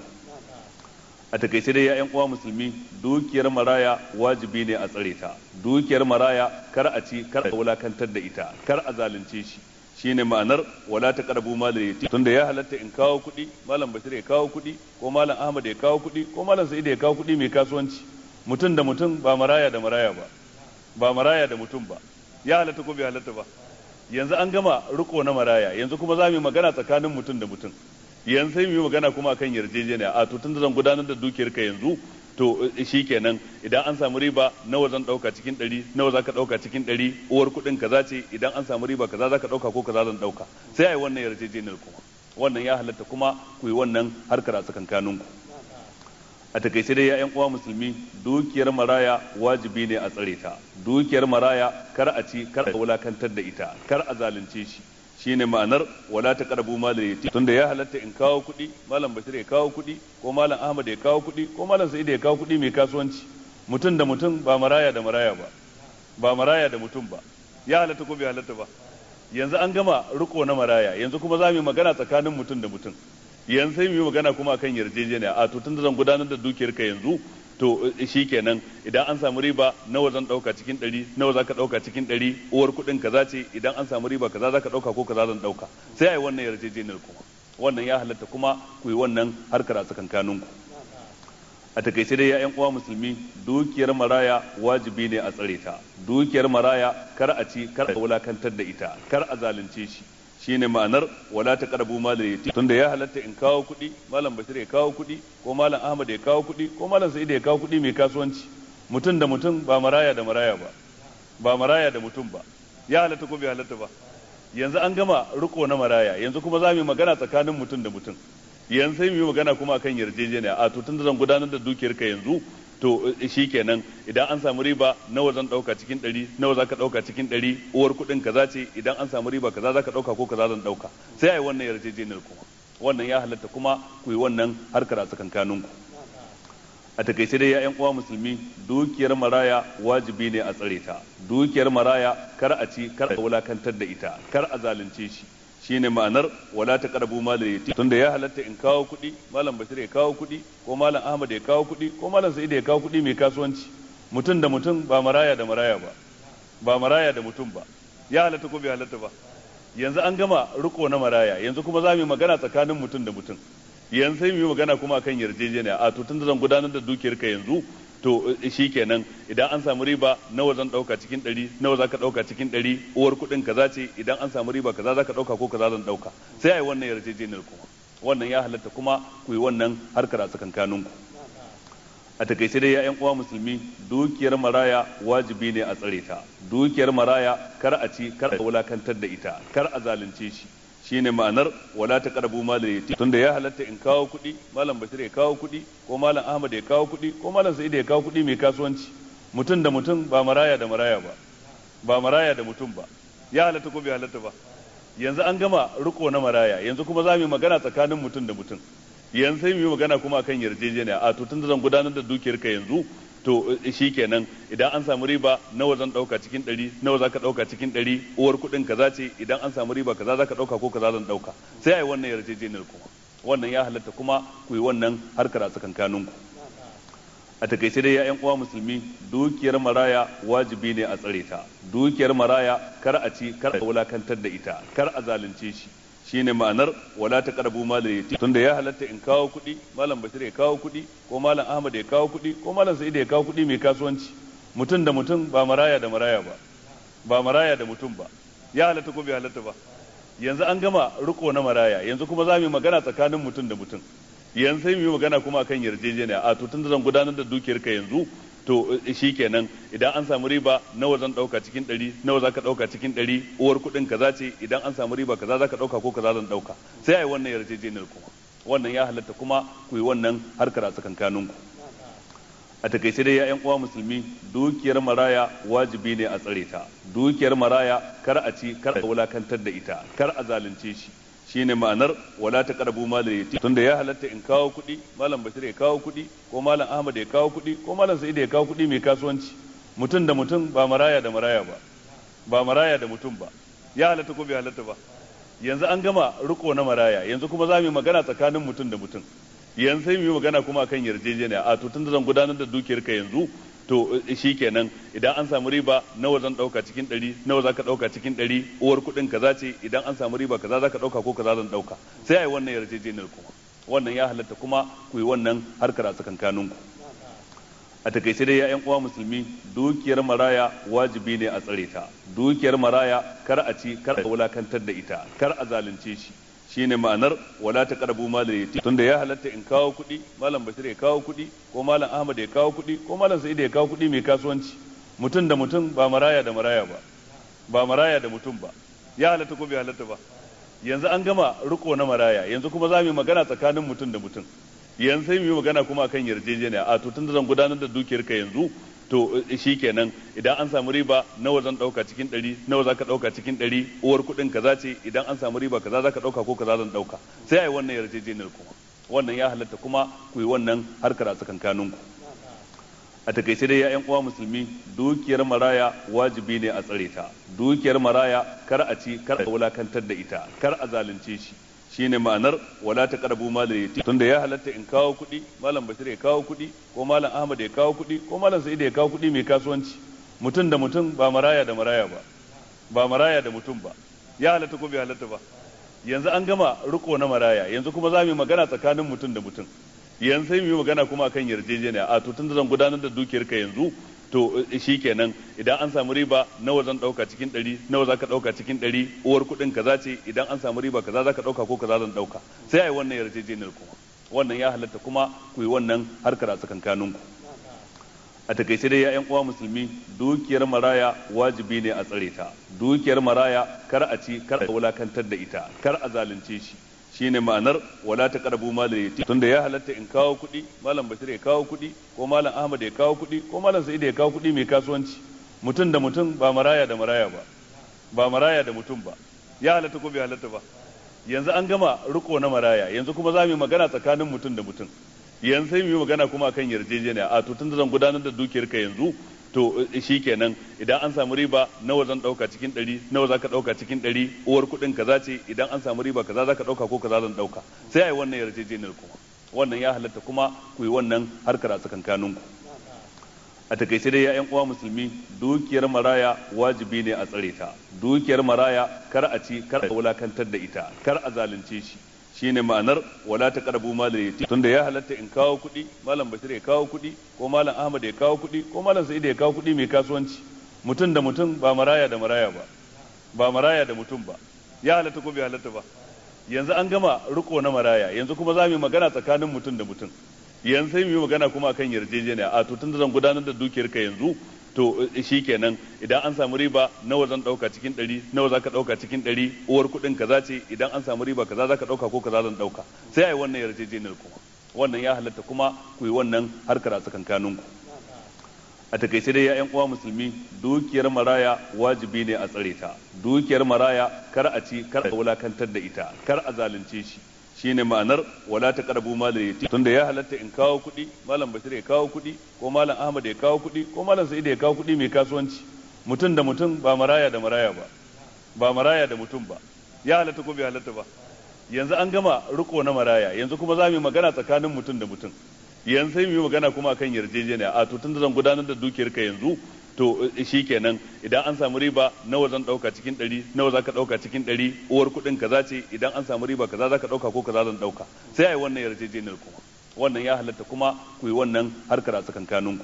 a takaice dai ya uwa musulmi dukiyar maraya wajibi ne a tsare ta dukiyar maraya kar a ci kar a wulakantar da ita kar a zalunce shi shine ma'anar wala taqrabu mal yatim tunda ya halatta in kawo kuɗi malam Bashir ya kawo kuɗi ko malam Ahmad ya kawo kuɗi ko malam Sa'id ya kawo kuɗi mai kasuwanci mutum da mutum ba maraya da maraya ba ba maraya da mutum ba ya halatta ko bai halatta ba yanzu an gama riko na maraya yanzu kuma za mu yi magana tsakanin mutum da mutum yanzu sai mu yi magana kuma akan yarjejeniya a to tunda zan gudanar da dukiyar ka yanzu to shikenan idan an samu riba nawa zan dauka cikin 100 nawa zaka dauka cikin 100 uwar kudin kaza ce idan an samu riba kaza zaka dauka ko kaza zan dauka sai ai wannan yarjejeniyar kuma wannan ya halatta kuma ku yi wannan harkar a tsakankaninku a takaice dai ya uwa musulmi dukiyar maraya wajibi ne a tsare ta dukiyar maraya kar a ci kar a wulakantar da ita kar a zalunce shi shine ma'anar wala taqrabu mal yatim tunda ya halatta in kawo kuɗi malam Bashir ya kawo kuɗi ko malam Ahmad ya kawo kuɗi ko malam Sa'id ya kawo kuɗi mai kasuwanci mutum da mutum ba maraya da maraya ba ba maraya da mutum ba ya halatta ko bai halatta ba yanzu an gama riko na maraya yanzu kuma za mu yi magana tsakanin mutum da mutum yanzu sai mu yi magana kuma akan yarjejeniya a to tunda zan gudanar da dukiyar ka yanzu to shikenan idan an samu riba nawa zan dauka cikin 100 nawa zaka dauka cikin 100 uwar kudin kaza ce idan an samu riba kaza zaka dauka ko kaza zan dauka sai ai wannan yarjejeniyar kuma wannan ya halatta kuma ku yi wannan harkar a tsakankaninku a takaice dai ya uwa musulmi dukiyar maraya wajibi ne a tsare ta dukiyar maraya kar a ci kar a wulakantar da ita kar a zalunce shi shine ma'anar wala taqrabu mal yatim tunda ya halatta in kawo kuɗi malam Bashir ya kawo kuɗi ko malam Ahmad ya kawo kuɗi ko malam Sa'id ya kawo kuɗi mai kasuwanci mutum da mutum ba maraya da maraya ba ba maraya da mutum ba ya halatta ko bai halatta ba yanzu an gama riko na maraya yanzu kuma za mu yi magana tsakanin mutum da mutum yanzu sai mu yi magana kuma akan yarjejeniya a to tunda zan gudanar da dukiyar ka yanzu to shikenan idan an samu riba nawa zan dauka cikin 100 nawa zaka dauka cikin 100 uwar kudin kaza ce idan an samu riba kaza zaka dauka ko kaza zan dauka sai ai wannan yarjejeniyar kuma wannan ya halatta kuma ku yi wannan harkar a tsakankaninku a takaice dai ya uwa musulmi dukiyar maraya wajibi ne a tsare ta dukiyar maraya kar a ci kar a wulakantar da ita kar a zalunce shi shine ma'anar wala taqrabu mal yatim tunda ya halatta in kawo kuɗi malam Bashir ya kawo kuɗi ko malam Ahmad ya kawo kuɗi ko malam Sa'id ya kawo kuɗi mai kasuwanci mutum da mutum ba maraya da maraya ba ba maraya da mutum ba ya halatta ko bai halatta ba yanzu an gama riko na maraya yanzu kuma za mu yi magana tsakanin mutum da mutum yanzu sai mu yi magana kuma akan yarjejeniya a to tunda zan gudanar da dukiyar ka yanzu to shikenan idan an samu riba nawa zan dauka cikin 100 nawa zaka dauka cikin 100 uwar kudin kaza ce idan an samu riba kaza zaka dauka ko kaza zan dauka sai ai wannan yarjejeniyar kuma wannan ya halatta kuma ku yi wannan harkar a tsakankaninku. A takaice dai ya'yan uwa musulmi, dukiyar maraya wajibi ne a tsare ta. Dukiyar maraya kar a ci, kar a wulakantar da ita, kar a zalunce shi. Shine ma'anar wala taqrabu mal yatim. Tunda ya halatta in kawo kuɗi, malam Bashir ya kawo kuɗi, ko malam Ahmad ya kawo kuɗi, ko malam Sa'id ya kawo kuɗi mai kasuwanci. Mutum da mutum ba maraya da maraya ba. Ba maraya da mutum ba. Ya halatta ko bai halatta ba. Yanzu an gama riko na maraya, yanzu kuma za mu yi magana tsakanin mutum da mutum. Yanzu sai mu yi magana kuma akan yarjejeniya. A to tunda zan gudanar da dukiyar ka yanzu, to shikenan idan an samu riba nawa zan dauka cikin 100, nawa zaka dauka cikin 100, uwar kudin kaza ce idan an samu riba kaza zaka dauka ko kaza zan dauka. Sai ai wannan yarjejeniyar kuma. Wannan ya halatta kuma ku yi wannan harkar a tsakankaninku. A takaice dai ya'yan uwa musulmi, dukiyar maraya wajibi ne a tsare ta. Dukiyar maraya kar a ci, kar a wulakantar da ita, kar a zalunce shi. Shine ma'anar wala taqrabu mal yatim. Tunda ya halatta in kawo kuɗi, malam Bashir ya kawo kuɗi, ko malam Ahmad ya kawo kuɗi, ko malam Sa'id ya kawo kuɗi mai kasuwanci. Mutum da mutum ba maraya da maraya ba. Ba maraya da mutum ba. Ya halatta ko bai halatta ba. Yanzu an gama riko na maraya, yanzu kuma za mu yi magana tsakanin mutum da mutum. Yanzu sai mu yi magana kuma akan yarjejeniya. A to tunda zan gudanar da dukiyar ka yanzu, to shikenan idan an samu riba nawa zan dauka cikin 100, nawa zaka dauka cikin 100, uwar kudin kaza ce idan an samu riba kaza zaka dauka ko kaza zan dauka. Sai ai wannan yarjejeniyar kuma. Wannan ya halatta kuma ku yi wannan harkar a tsakankaninku. A takaice dai ya'yan uwa musulmi, dukiyar maraya wajibi ne a tsare ta. Dukiyar maraya kar a ci, kar a wulakantar da ita, kar a zalunce shi. Shine ma'anar wala taqrabu mal yatim. Tunda ya halatta in kawo kuɗi, malam Bashir ya kawo kuɗi, ko malam Ahmad ya kawo kuɗi, ko malam Sa'id ya kawo kuɗi mai kasuwanci. Mutum da mutum ba maraya da maraya ba. Ba maraya da mutum ba. Ya halatta ko bai halatta ba. Yanzu an gama riko na maraya, yanzu kuma za mu yi magana tsakanin mutum da mutum. Yanzu sai mu yi magana kuma akan yarjejeniya. A to tunda zan gudanar da dukiyar ka yanzu, to shikenan idan an samu riba nawa zan dauka cikin 100, nawa zaka dauka cikin 100, uwar kudin kaza ce idan an samu riba kaza zaka dauka ko kaza zan dauka. Sai ai wannan yarjejeniyar kuma. Wannan ya halatta kuma ku yi wannan harkar a tsakankaninku. A takaice dai ya'yan uwa musulmi, dukiyar maraya wajibi ne a tsare ta. Dukiyar maraya kar a ci, kar a wulakantar da ita, kar a zalunce shi. Shine ma'anar wala taqrabu mal yatim. Tunda ya halatta in kawo kuɗi, malam Bashir ya kawo kuɗi, ko malam Ahmad ya kawo kuɗi, ko malam Sa'id ya kawo kuɗi mai kasuwanci. Mutum da mutum ba maraya da maraya ba. Ba maraya da mutum ba. Ya halatta ko bai halatta ba. Yanzu an gama riko na maraya, yanzu kuma za mu yi magana tsakanin mutum da mutum. Yanzu sai mu yi magana kuma akan yarjejeniya. A to tunda zan gudanar da dukiyar ka yanzu, to shikenan idan an samu riba nawa zan dauka cikin 100, nawa zaka dauka cikin 100, uwar kudin kaza ce idan an samu riba kaza zaka dauka ko kaza zan dauka. Sai ai wannan yarjejeniyar kuma. Wannan ya halatta kuma ku yi wannan harkar a tsakankaninku. A takaice dai ya'yan uwa musulmi, dukiyar maraya wajibi ne a tsare ta. Dukiyar maraya kar a ci, kar a wulakantar da ita, kar a zalunce shi. Shine ma'anar wala taqrabu mal yatim. Tunda ya halatta in kawo kuɗi, malam Bashir ya kawo kuɗi, ko malam Ahmad ya kawo kuɗi, ko malam Sa'id ya kawo kuɗi mai kasuwanci. Mutum da mutum ba maraya da maraya ba. Ba maraya da mutum ba. Ya halatta ko bai halatta ba. Yanzu an gama riko na maraya, yanzu kuma za mu yi magana tsakanin mutum da mutum. Yanzu sai mu yi magana kuma akan yarjejeniya. A to tunda zan gudanar da dukiyar ka yanzu, to shikenan idan an samu riba nawa zan dauka cikin 100, nawa zaka dauka cikin 100, uwar kudin kaza ce idan an samu riba kaza zaka dauka ko kaza zan dauka. Sai ai wannan yarjejeniyar kuma. Wannan ya halatta kuma ku yi wannan harkar a tsakankaninku. A takaice dai ya'yan uwa musulmi, dukiyar maraya wajibi ne a tsare ta. Dukiyar maraya kar a ci, kar a wulakantar da ita, kar a zalunce shi. Shine ma'anar wala taqrabu mal yatim. Tunda ya halatta in kawo kuɗi, malam Bashir ya kawo kuɗi, ko malam Ahmad ya kawo kuɗi, ko malam Sa'id ya kawo kuɗi mai kasuwanci. Mutum da mutum ba maraya da maraya ba. Ba maraya da mutum ba. Ya halatta ko bai halatta ba. Yanzu an gama riko na maraya, yanzu kuma za mu yi magana tsakanin mutum da mutum. Yanzu sai mu yi magana kuma akan yarjejeniya. A to tunda zan gudanar da dukiyar ka yanzu, to shikenan idan an samu riba nawa zan dauka cikin 100, nawa zaka dauka cikin 100, uwar kudin kaza ce idan an samu riba kaza zaka dauka ko kaza zan dauka. Sai ai wannan yarjejeniyar kuma. Wannan ya halatta kuma ku yi wannan harkar a tsakankaninku. A takaice dai ya'yan uwa musulmi, dukiyar maraya wajibi ne a tsare ta. Dukiyar maraya kar a ci, kar a wulakantar da ita, kar a zalunce shi. shine ma'anar wala taqrabu mal yatim tunda ya halatta in kawo kuɗi malam Bashir ya kawo kuɗi ko malam Ahmad ya kawo kuɗi ko malam Sa'id ya kawo kuɗi mai kasuwanci mutum da mutum ba maraya da maraya ba ba maraya da mutum ba ya halatta ko bai halatta ba yanzu an gama riko na maraya yanzu kuma za mu yi magana tsakanin mutum da mutum yanzu sai mu yi magana kuma akan yarjejeniya a to tunda zan gudanar da dukiyar ka yanzu to shikenan idan an samu riba nawa zan dauka cikin 100 nawa zaka dauka cikin 100 uwar kudin kaza ce idan an samu riba kaza zaka dauka ko kaza zan dauka sai ai wannan yarjejeniyar kuma wannan ya halatta kuma ku yi wannan harkar a tsakankaninku a takaice dai ya uwa musulmi dukiyar maraya wajibi ne a tsare ta dukiyar maraya kar a ci kar a wulakantar da ita kar a zalunce shi shine ma'anar wala taqrabu mal yatim tunda ya halatta in kawo kuɗi malam Bashir ya kawo kuɗi ko malam Ahmad ya kawo kuɗi ko malam Sa'id ya kawo kuɗi mai kasuwanci mutum da mutum ba maraya da maraya ba ba maraya da mutum ba ya halatta ko bai halatta ba yanzu an gama riko na maraya yanzu kuma za mu yi magana tsakanin mutum da mutum yanzu sai mu yi magana kuma akan yarjejeniya a to tunda zan gudanar da dukiyar ka yanzu to shikenan idan an samu riba nawa zan dauka cikin 100 nawa zaka dauka cikin 100 uwar kudin kaza ce idan an samu riba kaza zaka dauka ko kaza zan dauka sai ai wannan yarjejeniyar kuma wannan ya halatta kuma ku yi wannan harkar a tsakankaninku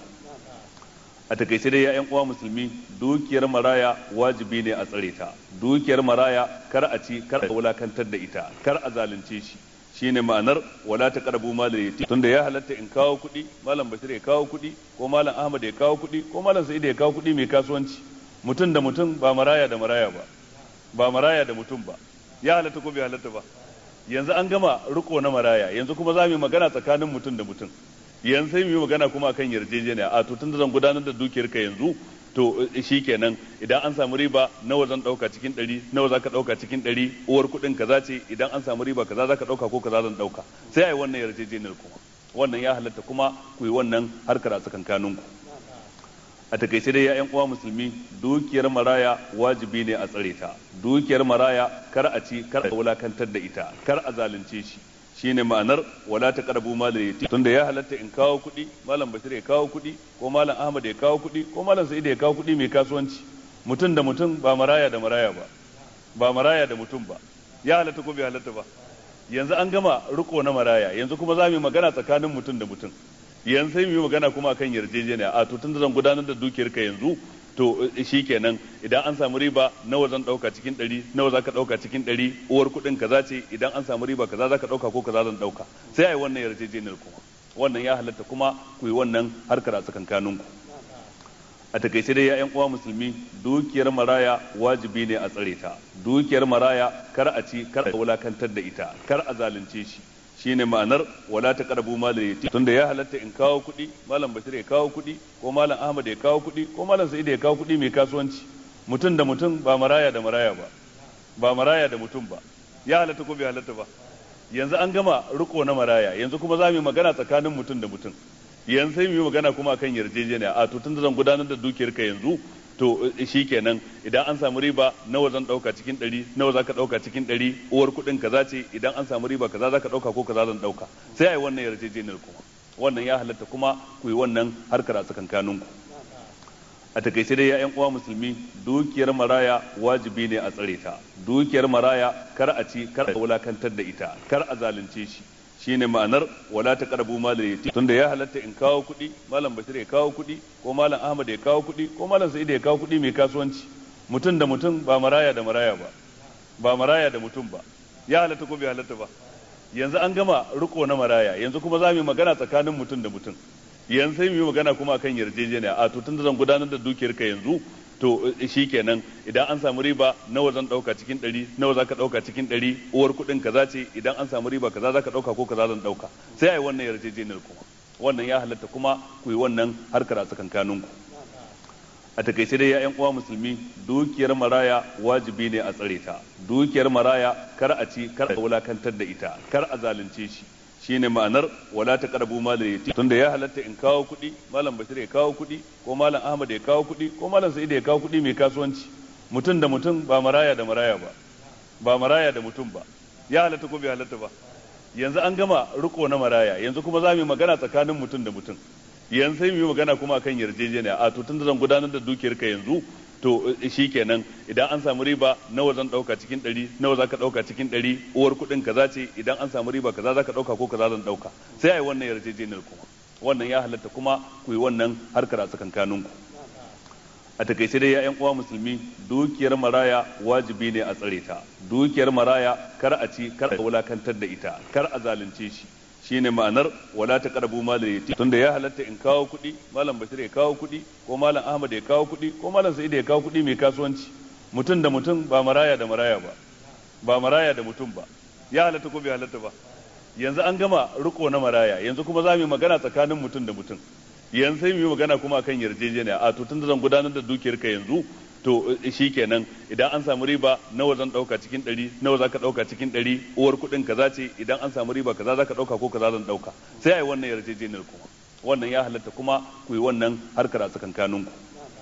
a takaice dai ya uwa musulmi dukiyar maraya wajibi ne a tsare ta dukiyar maraya kar a ci kar a wulakantar da ita kar a zalunce shi shine ma'anar wala taqrabu mal yatim tunda ya halatta in kawo kuɗi malam Bashir ya kawo kuɗi ko malam Ahmad ya kawo kuɗi ko malam Sa'id ya kawo kuɗi mai kasuwanci mutum da mutum ba maraya da maraya ba ba maraya da mutum ba ya halatta ko bai halatta ba yanzu an gama riko na maraya yanzu kuma za mu yi magana tsakanin mutum da mutum yanzu sai mu yi magana kuma akan yarjejeniya a to tunda zan gudanar da dukiyar ka yanzu to shikenan idan an samu riba nawa zan dauka cikin 100 nawa zaka dauka cikin 100 uwar kudin kaza ce idan an samu riba kaza zaka dauka ko kaza zan dauka sai ai wannan yarjejeniyar kuma wannan ya halatta kuma ku yi wannan harkar a tsakankaninku a takaice dai ya uwa musulmi dukiyar maraya wajibi ne a tsare ta dukiyar maraya kar a ci kar a wulakantar da ita kar a zalunce shi shine ma'anar wala taqrabu mal yatim tunda ya halatta in kawo kuɗi malam Bashir ya kawo kuɗi ko malam Ahmad ya kawo kuɗi ko malam Sa'id ya kawo kuɗi mai kasuwanci mutum da mutum ba maraya da maraya ba ba maraya da mutum ba ya halatta ko bai halatta ba yanzu an gama riko na maraya yanzu kuma za mu yi magana tsakanin mutum da mutum yanzu sai mu yi magana kuma akan yarjejeniya a to tunda zan gudanar da dukiyar ka yanzu to shikenan idan an samu riba nawa zan dauka cikin 100 nawa zaka dauka cikin 100 uwar kudin kaza ce idan an samu riba kaza zaka dauka ko kaza zan dauka sai ai wannan yarjejeniyar kuma wannan ya halatta kuma ku yi wannan harkar a tsakankaninku a takaice dai ya uwa musulmi dukiyar maraya wajibi ne a tsare ta dukiyar maraya kar a ci kar a wulakantar da ita kar a zalunce shi shine ma'anar wala taqrabu mal yatim tunda ya halatta in kawo kuɗi malam Bashir ya kawo kuɗi ko malam Ahmad ya kawo kuɗi ko malam Sa'id ya kawo kuɗi mai kasuwanci mutum da mutum ba maraya da maraya ba ba maraya da mutum ba ya halatta ko bai halatta ba yanzu an gama riko na maraya yanzu kuma za mu yi magana tsakanin mutum da mutum yanzu sai mu yi magana kuma akan yarjejeniya a to tunda zan gudanar da dukiyar ka yanzu to shikenan idan an samu riba nawa zan dauka cikin 100 nawa zaka dauka cikin 100 uwar kudin kaza ce idan an samu riba kaza zaka dauka ko kaza zan dauka sai ai wannan yarjejeniyar kuma wannan ya halatta kuma ku yi wannan harkar a tsakankaninku a takaice dai ya uwa musulmi dukiyar maraya wajibi ne a tsare ta dukiyar maraya kar a ci kar a wulakantar da ita kar a zalunce shi shine ma'anar wala taqrabu mal yatim tunda ya halatta in kawo kuɗi malam Bashir ya kawo kuɗi ko malam Ahmad ya kawo kuɗi ko malam Sa'id ya kawo kuɗi mai kasuwanci mutum da mutum ba maraya da maraya ba ba maraya da mutum ba ya halatta ko bai halatta ba yanzu an gama riko na maraya yanzu kuma za mu yi magana tsakanin mutum da mutum yanzu sai mu yi magana kuma akan yarjejeniya a to tunda zan gudanar da dukiyar ka yanzu to shikenan idan an samu riba nawa zan dauka cikin 100 nawa zaka dauka cikin 100 uwar kudin kaza ce idan an samu riba kaza zaka dauka ko kaza zan dauka sai ai wannan yarjejeniyar kuma wannan ya halatta kuma ku yi wannan harkar a tsakankaninku a takaice dai ya uwa musulmi dukiyar maraya wajibi ne a tsare ta dukiyar maraya kar a ci kar a wulakantar da ita kar a zalunce shi shine ma'anar wala taqrabu mal yatim tunda ya halatta in kawo kuɗi malam Bashir ya kawo kuɗi ko malam Ahmad ya kawo kuɗi ko malam Sa'id ya kawo kuɗi mai kasuwanci mutum da mutum ba maraya da maraya ba ba maraya da mutum ba ya halatta ko bai halatta ba yanzu an gama riko na maraya yanzu kuma za mu yi magana tsakanin mutum da mutum yanzu sai mu yi magana kuma akan yarjejeniya a to tunda zan gudanar da dukiyar ka yanzu to shikenan idan an samu riba nawa zan dauka cikin 100 nawa zaka dauka cikin 100 uwar kudin kaza ce idan an samu riba kaza zaka dauka ko kaza zan dauka sai ai wannan yarjejeniyar kuma wannan ya halatta kuma ku yi wannan harkar a tsakankaninku. A takaice dai ya uwa musulmi, dukiyar maraya wajibi ne a tsare ta. Dukiyar maraya kar a ci, kar a wulakantar da ita, kar a zalunce shi. Shine ma'anar wala taqrabu mal yatim. Tunda ya halatta in kawo kuɗi, malam Bashir ya kawo kuɗi, ko malam Ahmad ya kawo kuɗi, ko malam Sa'id ya kawo kuɗi mai kasuwanci. Mutum da mutum ba maraya da maraya ba. Ba maraya da mutum ba. Ya halatta ko bai halatta ba. Yanzu an gama riko na maraya, yanzu kuma za mu yi magana tsakanin mutum da mutum. Yanzu sai mu yi magana kuma akan yarjejeniya. A to tunda zan gudanar da dukiyar ka yanzu, to shikenan idan an samu riba nawa zan dauka cikin 100 nawa zaka dauka cikin 100 uwar kudin kaza ce idan an samu riba kaza zaka dauka ko kaza zan dauka sai ai wannan yarjejeniyar kuma wannan ya halatta kuma ku yi wannan harkar a tsakankaninku.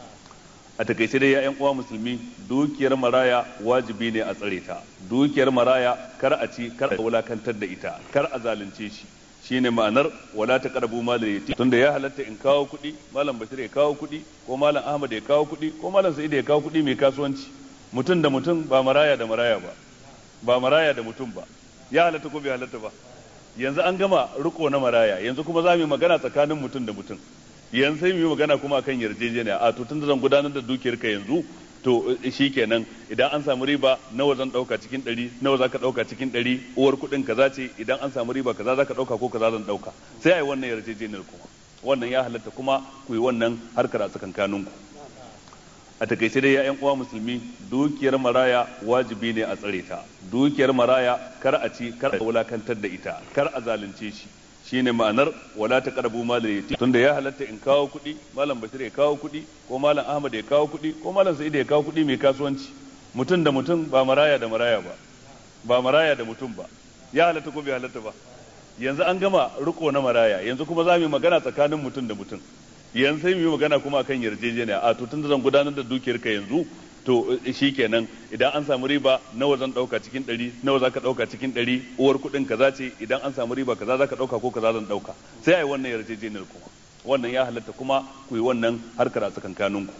A takaice dai ya uwa musulmi, dukiyar maraya wajibi ne a tsare ta. Dukiyar maraya kar a ci, kar a wulakantar da ita, kar a zalunce shi. Shine ma'anar wala taqrabu mal yatim. Tunda ya halatta in kawo kuɗi, malam Bashir ya kawo kuɗi, ko malam Ahmad ya kawo kuɗi, ko malam Sa'id ya kawo kuɗi mai kasuwanci. Mutum da mutum ba maraya da maraya ba. Ba maraya da mutum ba. Ya halatta ko bai halatta ba. Yanzu an gama riko na maraya, yanzu kuma za mu yi magana tsakanin mutum da mutum. Yanzu sai mu yi magana kuma akan yarjejeniya. A to tunda zan gudanar da dukiyar ka yanzu, to shikenan idan an samu riba nawa zan dauka cikin 100 nawa zaka dauka cikin 100 uwar kudin kaza ce idan an samu riba kaza zaka dauka ko kaza zan dauka sai ai wannan yarjejeniyar kuma wannan ya halatta kuma ku yi wannan harkar a tsakankaninku. A takaice dai ya uwa musulmi, dukiyar maraya wajibi ne a tsare ta. Dukiyar maraya kar a ci, kar a wulakantar da ita, kar a zalunce shi. Shine ma'anar wala taqrabu mal yatim. Tunda ya halatta in kawo kuɗi, malam Bashir ya kawo kuɗi, ko malam Ahmad ya kawo kuɗi, ko malam Sa'id ya kawo kuɗi mai kasuwanci. Mutum da mutum ba maraya da maraya ba. Ba maraya da mutum ba. Ya halatta ko bai halatta ba. Yanzu an gama riko na maraya, yanzu kuma za mu yi magana tsakanin mutum da mutum. Yanzu sai mu yi magana kuma akan yarjejeniya. A to tunda zan gudanar da dukiyar ka yanzu, to shikenan idan an samu riba nawa zan dauka cikin 100 nawa zaka dauka cikin 100 uwar kudin kaza ce idan an samu riba kaza zaka dauka ko kaza zan dauka sai ai wannan yarjejeniyar kuma wannan ya halatta kuma ku yi wannan harkar a tsakankaninku.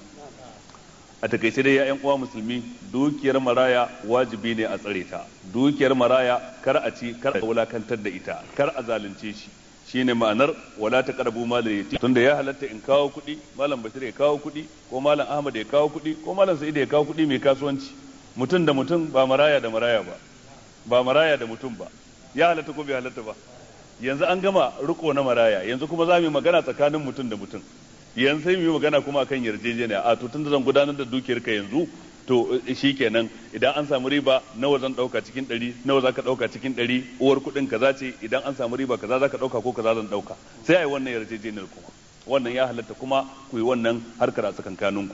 A takaice dai ya uwa musulmi, dukiyar maraya wajibi ne a tsare ta. Dukiyar maraya kar a ci, kar a wulakantar da ita, kar a zalunce shi. Shine ma'anar wala taqrabu mal yatim. Tunda ya halatta in kawo kuɗi, malam Bashir ya kawo kuɗi, ko malam Ahmad ya kawo kuɗi, ko malam Sa'id ya kawo kuɗi mai kasuwanci. Mutum da mutum ba maraya da maraya ba. Ba maraya da mutum ba. Ya halatta ko bai halatta ba. Yanzu an gama riko na maraya, yanzu kuma za mu yi magana tsakanin mutum da mutum. Yanzu sai mu yi magana kuma akan yarjejeniya. A to tunda zan gudanar da dukiyar ka yanzu, to shikenan idan an samu riba nawa zan dauka cikin 100 nawa zaka dauka cikin 100 uwar kudin kaza ce idan an samu riba kaza zaka dauka ko kaza zan dauka sai ai wannan yarjejeniyar kuma wannan ya halatta kuma ku yi wannan harkar a tsakankaninku.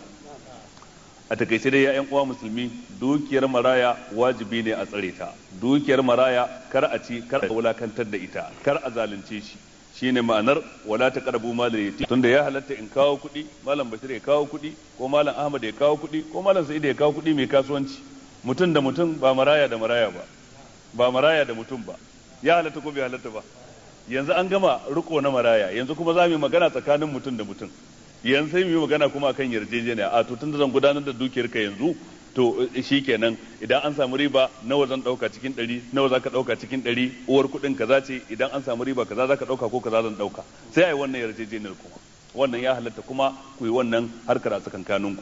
A takaice dai ya uwa musulmi, dukiyar maraya wajibi ne a tsare ta. Dukiyar maraya kar a ci, kar a wulakantar da ita, kar a zalunce shi. Shine ma'anar wala taqrabu mal yatim. Tunda ya halatta in kawo kuɗi, malam Bashir ya kawo kuɗi, ko malam Ahmad ya kawo kuɗi, ko malam Sa'id ya kawo kuɗi mai kasuwanci. Mutum da mutum ba maraya da maraya ba. Ba maraya da mutum ba. Ya halatta ko bai halatta ba. Yanzu an gama riko na maraya, yanzu kuma za mu yi magana tsakanin mutum da mutum. Yanzu sai mu yi magana kuma akan yarjejeniya. A to tunda zan gudanar da dukiyar ka yanzu, to shikenan idan an samu riba nawa zan dauka cikin 100 nawa zaka dauka cikin 100 uwar kudin kaza ce idan an samu riba kaza zaka dauka ko kaza zan dauka sai ai wannan yarjejeniyar kuma wannan ya halatta kuma ku yi wannan harkar a tsakankaninku.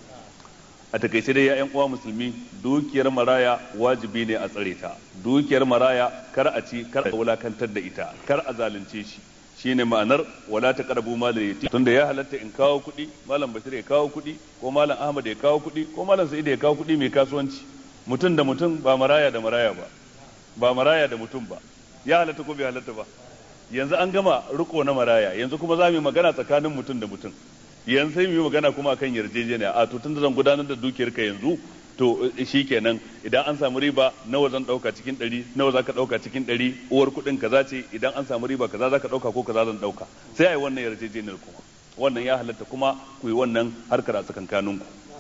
A takaice dai ya uwa musulmi, dukiyar maraya wajibi ne a tsare ta. Dukiyar maraya kar a ci, kar a wulakantar da ita, kar a zalunce shi. Shine ma'anar wala taqrabu mal yatim. Tunda ya halatta in kawo kuɗi, malam Bashir ya kawo kuɗi, ko malam Ahmad ya kawo kuɗi, ko malam Sa'id ya kawo kuɗi mai kasuwanci. Mutum da mutum ba maraya da maraya ba. Ba maraya da mutum ba. Ya halatta ko bai halatta ba. Yanzu an gama riko na maraya, yanzu kuma za mu yi magana tsakanin mutum da mutum. Yanzu sai mu yi magana kuma akan yarjejeniya. A to tunda zan gudanar da dukiyar ka yanzu, to shikenan idan an samu riba nawa zan dauka cikin 100 nawa zaka dauka cikin 100 uwar kudin kaza ce idan an samu riba kaza zaka dauka ko kaza zan dauka sai ai wannan yarjejeniyar kuma wannan ya halatta kuma ku yi wannan harkar a tsakankaninku.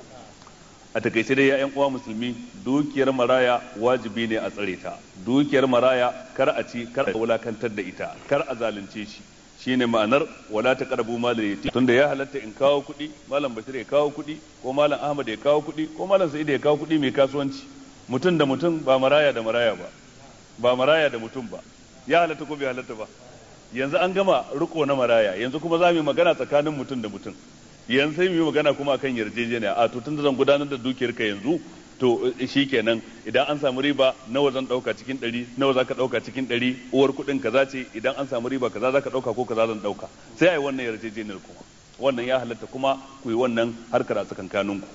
A takaice dai ya uwa musulmi, dukiyar maraya wajibi ne a tsare ta. Dukiyar maraya kar a ci, kar a wulakantar da ita, kar a zalunce shi. shine ma'anar wala taqrabu mal yatim tunda ya halatta in kawo kuɗi malam Bashir ya kawo kuɗi ko malam Ahmad ya kawo kuɗi ko malam Sa'id ya kawo kuɗi mai kasuwanci mutum da mutum ba maraya da maraya ba maraya da mutum ba ya halatta ko bai halatta ba yanzu an gama riko na maraya yanzu kuma za mu yi magana tsakanin mutum da mutum yanzu sai mu yi magana kuma akan yarjejeniya a to tunda zan gudanar da dukiyarka yanzu to shikenan idan an samu riba nawa zan dauka cikin 100 nawa zaka dauka cikin 100 uwar kudin kaza ce idan an samu riba kaza zaka dauka ko kaza zan dauka sai ai wannan yarjejeniyar kuma wannan ya halatta kuma ku yi wannan harkar a tsakankaninku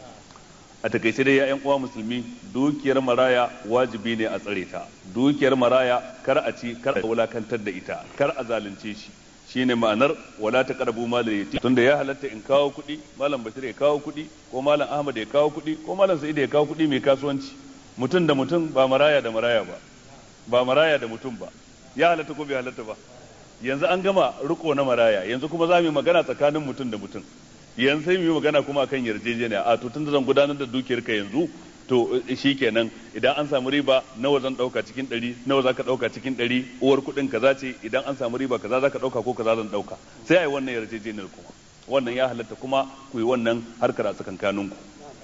a takaice dai ya uwa musulmi dukiyar maraya wajibi ne a tsare ta dukiyar maraya kar a ci kar a wulakantar da ita kar a zalunce shi shine ma'anar wala taqrabu mal yatim tunda ya halatta in kawo kuɗi malam Bashir ya kawo kuɗi ko malam Ahmad ya kawo kuɗi ko malam Sa'id ya kawo kuɗi mai kasuwanci mutum da mutum ba maraya da maraya ba maraya da mutum ba ya halatta ko bai halatta ba yanzu an gama riko na maraya yanzu kuma za mu yi magana tsakanin mutum da mutum yanzu sai mu yi magana kuma akan yarjejeniya a to tunda zan gudanar da dukiyarka yanzu to shikenan idan an samu riba nawa zan dauka cikin 100 nawa zaka dauka cikin 100 uwar kudin kaza ce idan an samu riba kaza zaka dauka ko kaza zan dauka sai ai wannan yarjejeniyar kuma wannan ya halatta kuma ku yi wannan harkar a tsakankaninku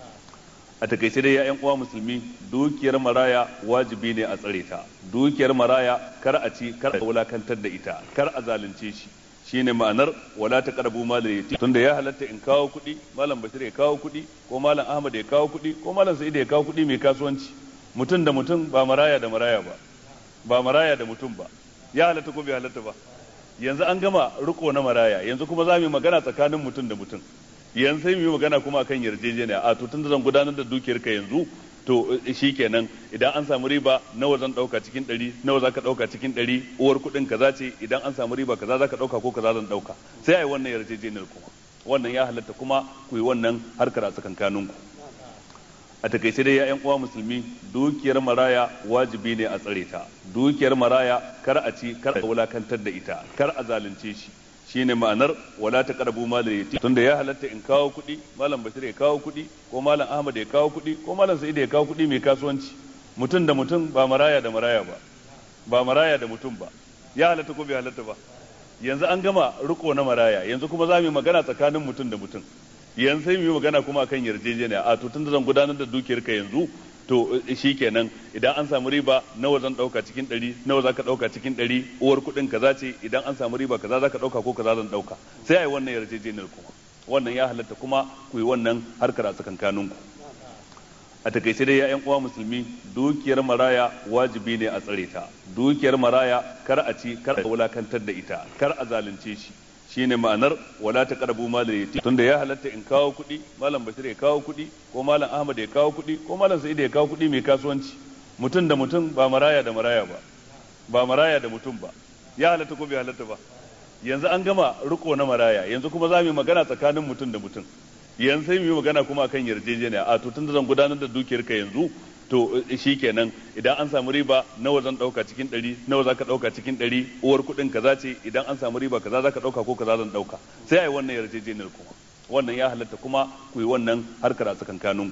a takaice dai ya uwa musulmi dukiyar maraya wajibi ne a tsare ta dukiyar maraya kar a ci kar a wulakantar da ita kar a zalunce shi shine ma'anar wala taqrabu mal yatim tunda ya halatta in kawo kuɗi malam Bashir ya kawo kuɗi ko malam Ahmad ya kawo kuɗi ko malam Sa'id ya kawo kuɗi mai kasuwanci mutum da mutum ba maraya da maraya ba maraya da mutum ba ya halatta ko bai halatta ba yanzu an gama riko na maraya yanzu kuma za mu yi magana tsakanin mutum da mutum yanzu sai mu yi magana kuma akan yarjejeniya a to tunda zan gudanar da dukiyarka yanzu to shikenan idan an samu riba nawa zan dauka cikin 100 nawa zaka dauka cikin 100 uwar kudin kaza ce idan an samu riba kaza zaka dauka ko kaza zan dauka sai ai wannan yarjejeniyar kuma wannan ya halatta kuma ku yi wannan harkar a tsakankaninku a takaice dai ya uwa musulmi dukiyar maraya wajibi ne a tsare ta dukiyar maraya kar a ci kar a wulakantar da ita kar a zalunce shi shine ma'anar wala taqrabu mal yatim tunda ya halatta in kawo kuɗi malam Bashir ya kawo kuɗi ko malam Ahmad ya kawo kuɗi ko malam Sa'id ya kawo kuɗi mai kasuwanci mutum da mutum ba maraya da maraya ba maraya da mutum ba ya halatta ko bai halatta ba yanzu an gama riko na maraya yanzu kuma za mu yi magana tsakanin mutum da mutum yanzu sai mu yi magana kuma akan yarjejeniya a to tunda zan gudanar da dukiyarka yanzu to shikenan idan an samu riba nawa zan dauka cikin 100 nawa zaka dauka cikin 100 uwar kudin kaza ce idan an samu riba kaza zaka dauka ko kaza zan dauka sai ai wannan yarjejeniyar kuma wannan ya halatta kuma ku yi wannan harkar a tsakankaninku a takaice dai ya uwa musulmi dukiyar maraya wajibi ne a tsare ta dukiyar maraya kar a ci kar a wulakantar da ita kar a zalunce shi shine ma'anar wala taqrabu mal yatim tunda ya halatta in kawo kuɗi malam Bashir ya kawo kuɗi ko malam Ahmad ya kawo kuɗi ko malam Sa'id ya kawo kuɗi mai kasuwanci mutum da mutum ba maraya da maraya ba maraya da mutum ba ya halatta ko bai halatta ba yanzu an gama riko na maraya yanzu kuma za mu yi magana tsakanin mutum da mutum yanzu sai mu yi magana kuma akan yarjejeniya a to tunda zan gudanar da dukiyarka yanzu to shikenan idan an samu riba nawa zan dauka cikin 100 nawa zaka dauka cikin 100 uwar kudin kaza ce idan an samu riba kaza zaka dauka ko kaza zan dauka sai ai wannan yarjejeniyar kuma wannan ya halatta kuma ku yi wannan harkar a tsakankaninku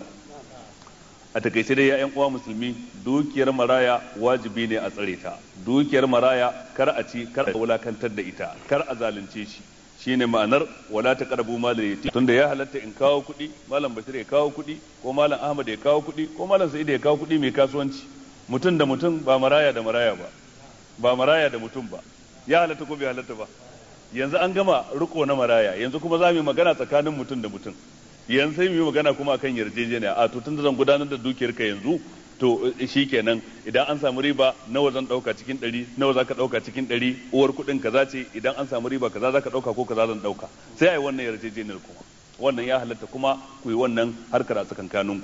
a takaice dai ya uwa musulmi dukiyar maraya wajibi ne a tsare ta dukiyar maraya kar a ci kar a wulakantar da ita kar a zalunce shi shine ma'anar wala taqrabu mal yatim tunda ya halatta in kawo kuɗi malam Bashir ya kawo kuɗi ko malam Ahmad ya kawo kuɗi ko malam Sa'id ya kawo kuɗi mai kasuwanci mutum da mutum ba maraya da maraya ba maraya da mutum ba ya halatta ko bai halatta ba yanzu an gama riko na maraya yanzu kuma za mu yi magana tsakanin mutum da mutum yanzu sai mu yi magana kuma akan yarjejeniya a to tunda zan gudanar da dukiyarka yanzu to shikenan idan an samu riba nawa zan dauka cikin 100 nawa zaka dauka cikin 100 uwar kudin kaza ce idan an samu riba kaza zaka dauka ko kaza zan dauka sai ai wannan yarjejeniyar kuma wannan ya halatta kuma ku yi wannan harkar a tsakankaninku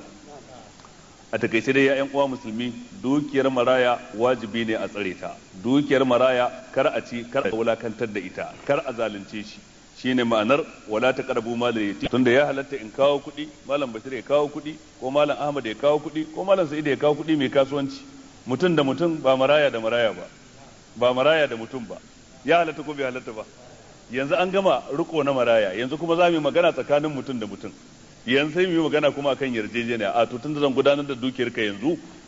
a takaice dai ya uwa musulmi dukiyar maraya wajibi ne a tsare ta dukiyar maraya kar a ci kar a wulakantar da ita kar a zalunce shi shine ma'anar wala taqrabu mal yatim tunda ya halatta in kawo kuɗi malam Bashir ya kawo kuɗi ko malam Ahmad ya kawo kuɗi ko malam Sa'id ya kawo kuɗi mai kasuwanci mutum da mutum ba maraya da maraya ba maraya da mutum ba ya halatta ko bai halatta ba yanzu an gama riko na maraya yanzu kuma za mu yi magana tsakanin mutum da mutum yanzu sai mu yi magana kuma akan yarjejeniya a to tunda zan gudanar da dukiyarka yanzu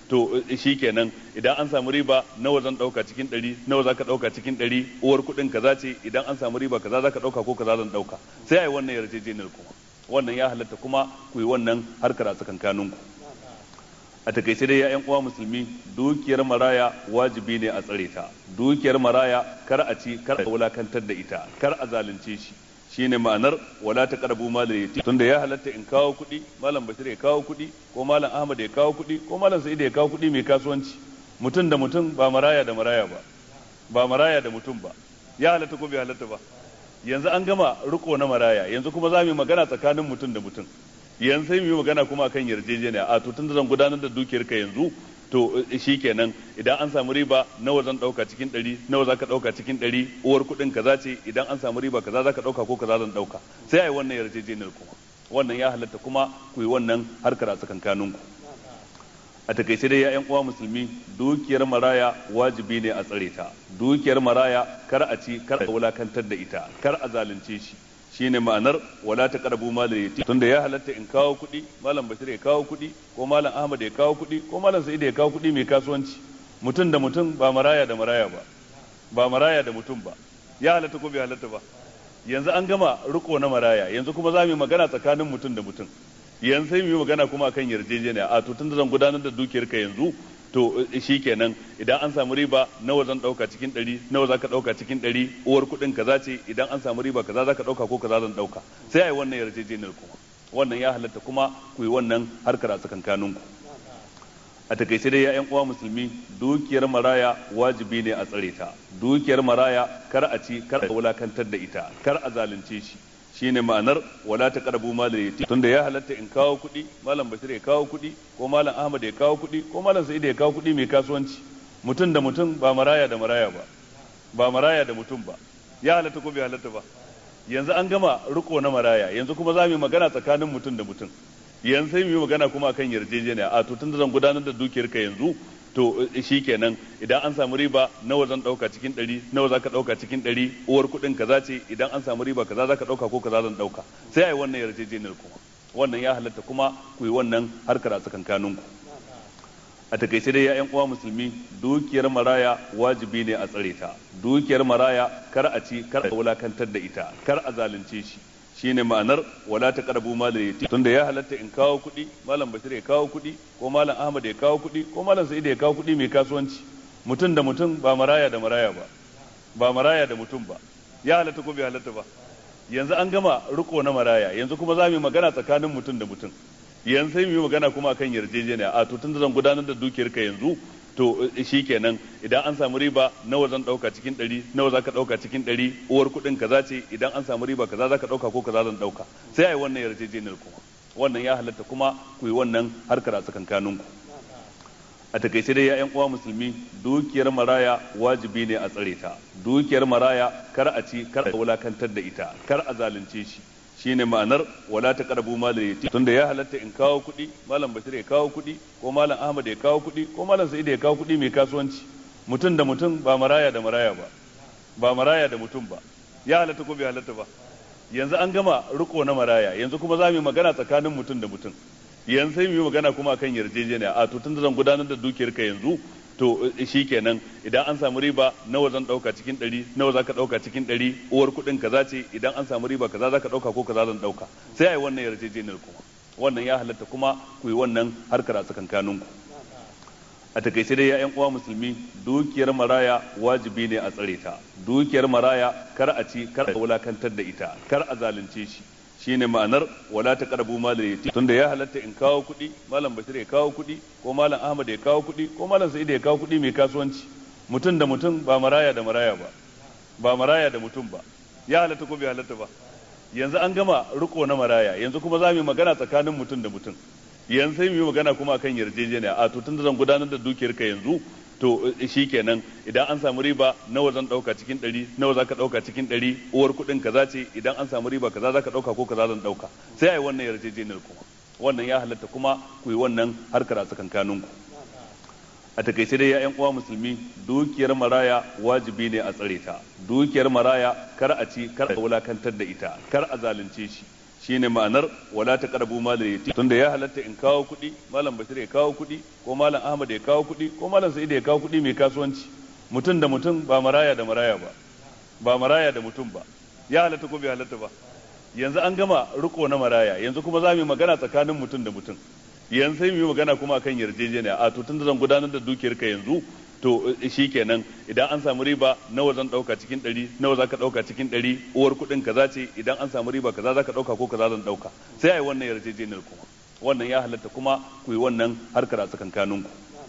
to shikenan idan an samu riba nawa zan dauka cikin 100, nawa zaka dauka cikin 100, uwar kudin kaza ce, idan an samu riba kaza zaka dauka ko kaza zan dauka, sai ai wannan yarjejeniyar kuma wannan ya halatta kuma ku yi wannan harkar a tsakankaninku. A takaice dai ya uwa musulmi, dukiyar maraya wajibi ne a tsare ta. Dukiyar maraya kar a ci, kar a wulakantar da ita, kar a zalunce shi, shine ma'anar wala taqrabu mal yatim. Tunda ya halatta in kawo kuɗi, malam Bashir ya kawo kuɗi, ko malam Ahmad ya kawo kuɗi, ko malam Sa'id ya kawo kuɗi mai kasuwanci, mutum da mutum, ba maraya da maraya ba, ba maraya da mutum ba. Ya halatta ko bai halatta ba? Yanzu an gama riko na maraya, yanzu kuma za mu yi magana tsakanin mutum da mutum. Yanzu sai mu yi magana kuma akan yarjejeniya. A to tun da zan gudanar da dukiyar ka yanzu, to shikenan idan an samu riba nawa zan dauka cikin 100, nawa zaka dauka cikin 100, uwar kudin kaza ce, idan an samu riba kaza zaka dauka ko kaza zan dauka, sai ai wannan yarjejeniyar kuma wannan ya halatta kuma ku yi wannan harkar a tsakankaninku. A takaice dai ya uwa musulmi, dukiyar maraya wajibi ne a tsare ta. Dukiyar maraya kar a ci, kar a wulakantar da ita, kar a zalunce shi, shine ma'anar wala taqrabu mal yatim. Tunda ya halatta in kawo kuɗi, malam Bashir ya kawo kuɗi, ko malam Ahmad ya kawo kuɗi, ko malam Sa'id ya kawo kuɗi mai kasuwanci, mutum da mutum, ba maraya da maraya ba, ba maraya da mutum ba. Ya halatta ko bai halatta ba? Yanzu an gama riko na maraya, yanzu kuma za mu yi magana tsakanin mutum da mutum. Yanzu sai mu yi magana kuma akan yarjejeniya. A to tun da zan gudanar da dukiyar ka yanzu, to shikenan idan an samu riba nawa zan dauka cikin 100, nawa zaka dauka cikin 100, uwar kudin kaza ce, idan an samu riba kaza zaka dauka ko kaza zan dauka, sai ai wannan yarjejeniyar kuma wannan ya halatta kuma ku yi wannan harkar a tsakankaninku. A takaice dai ya uwa musulmi, dukiyar maraya wajibi ne a tsare ta. Dukiyar maraya kar a ci, kar a wulakantar da ita, kar a zalunce shi, shine ma'anar wala taqrabu mal yatim. Tunda ya halatta in kawo kuɗi, malam Bashir ya kawo kuɗi, ko malam Ahmad ya kawo kuɗi, ko malam Sa'id ya kawo kuɗi mai kasuwanci, mutum da mutum, ba maraya da maraya ba, ba maraya da mutum ba. Ya halatta ko bai halatta ba? Yanzu an gama riko na maraya, yanzu kuma za mu yi magana tsakanin mutum da mutum. Yanzu sai mu yi magana kuma akan yarjejeniya. A to tunda zan gudanar da dukiyar ka yanzu, to shikenan idan an samu riba nawa zan dauka cikin 100, nawa zaka dauka cikin 100, uwar kudin kaza ce, idan an samu riba kaza zaka dauka ko kaza zan dauka, sai ai wannan yarjejeniyar kuma wannan ya halatta kuma ku yi wannan harkar a tsakankaninku. A takaice dai ya uwa musulmi, dukiyar maraya wajibi ne a tsare ta. Dukiyar maraya kar a ci, kar a wulakantar da ita, kar a zalunce shi, shine ma'anar wala taqrabu mal yatim. Tunda ya halatta in kawo kuɗi, malam Bashir ya kawo kuɗi, ko malam Ahmad ya kawo kuɗi, ko malam Sa'id ya kawo kuɗi mai kasuwanci, mutum da mutum, ba maraya da maraya ba, ba maraya da mutum ba. Ya halatta ko bai halatta ba? Yanzu an gama riko na maraya, yanzu kuma za mu yi magana tsakanin mutum da mutum. Yanzu sai mu yi magana kuma akan yarjejeniya. A to tunda zan gudanar da dukiyar ka yanzu, to shikenan idan an samu riba nawa zan dauka cikin 100, nawa zaka dauka cikin 100, uwar kudin kaza ce, idan an samu riba kaza zaka dauka ko kaza zan dauka, sai ai wannan yarjejeniyar kuma wannan ya halatta kuma ku yi wannan harkar a tsakankaninku. A takaice dai ya uwa musulmi, dukiyar maraya wajibi ne a tsare ta. Dukiyar maraya kar a ci, kar a wulakantar da ita, kar a zalunce shi, shine ma'anar wala taqrabu mal yatim. Tunda ya halatta in kawo kuɗi, malam Bashir ya kawo kuɗi, ko malam Ahmad ya kawo kuɗi, ko malam Sa'id ya kawo kuɗi mai kasuwanci, mutum da mutum, ba maraya da maraya ba, ba maraya da mutum ba. Ya halatta ko bai halatta ba? Yanzu an gama riko na maraya, yanzu kuma za mu yi magana tsakanin mutum da mutum. Yanzu sai mu yi magana kuma akan yarjejeniya. A to tunda zan gudanar da dukiyar ka yanzu, to shikenan idan an samu riba nawa zan dauka cikin 100, nawa zaka dauka cikin 100, uwar kudin kaza ce, idan an samu riba kaza zaka dauka ko kaza zan dauka, sai ai wannan yarjejeniyar kuma wannan ya halatta kuma ku yi wannan harkar a tsakankaninku. A takaice dai ya uwa musulmi, dukiyar maraya wajibi ne a tsare ta. Dukiyar maraya kar a ci, kar a wulakantar da ita, kar a zalunce shi, shine ma'anar wala taqrabu mal yatim. Tunda ya halatta in kawo kuɗi, malam Bashir ya kawo kuɗi, ko malam Ahmad ya kawo kuɗi, ko malam Sa'id ya kawo kuɗi mai kasuwanci, mutum da mutum, ba maraya da maraya ba, ba maraya da mutum ba. Ya halatta ko bai halatta ba? Yanzu an gama riko na maraya, yanzu kuma za mu yi magana tsakanin mutum da mutum. Yanzu sai mu yi magana kuma akan yarjejeniya. A to tunda zan gudanar da dukiyar ka yanzu, to shikenan idan an samu riba nawa zan dauka cikin 100, nawa zaka dauka cikin 100, uwar kudin kaza ce, idan an samu riba kaza zaka dauka ko kaza zan dauka, sai ai wannan yarjejeniyar kuma wannan ya halatta kuma ku yi wannan harkar a tsakankaninku. A takaice dai ya uwa musulmi, dukiyar maraya wajibi ne a tsare ta. Dukiyar maraya kar a ci, kar a wulakantar da ita, kar a zalunce shi, shine ma'anar wala taqrabu mal yatim tunda ya halatta in kawo kuɗi malam Bashir ya kawo kuɗi ko malam Ahmad ya kawo kuɗi ko malam Sa'id ya kawo kuɗi mai kasuwanci mutum da mutum ba maraya da maraya ba ba maraya da mutum ba ya halatta ko bai halatta ba yanzu an gama riko na maraya yanzu kuma za mu yi magana tsakanin mutum da mutum yanzu sai mu yi magana kuma akan yarjejeniya a to tun da zan gudanar da dukiyar ka yanzu to shikenan idan an samu riba nawa zan dauka cikin 100 nawa zaka dauka cikin 100 uwar kudin kaza ce idan an samu riba kaza zaka dauka ko kaza zan dauka sai ai wannan yarjejeniyar kuma wannan ya halatta kuma ku yi wannan harkar a tsakankaninku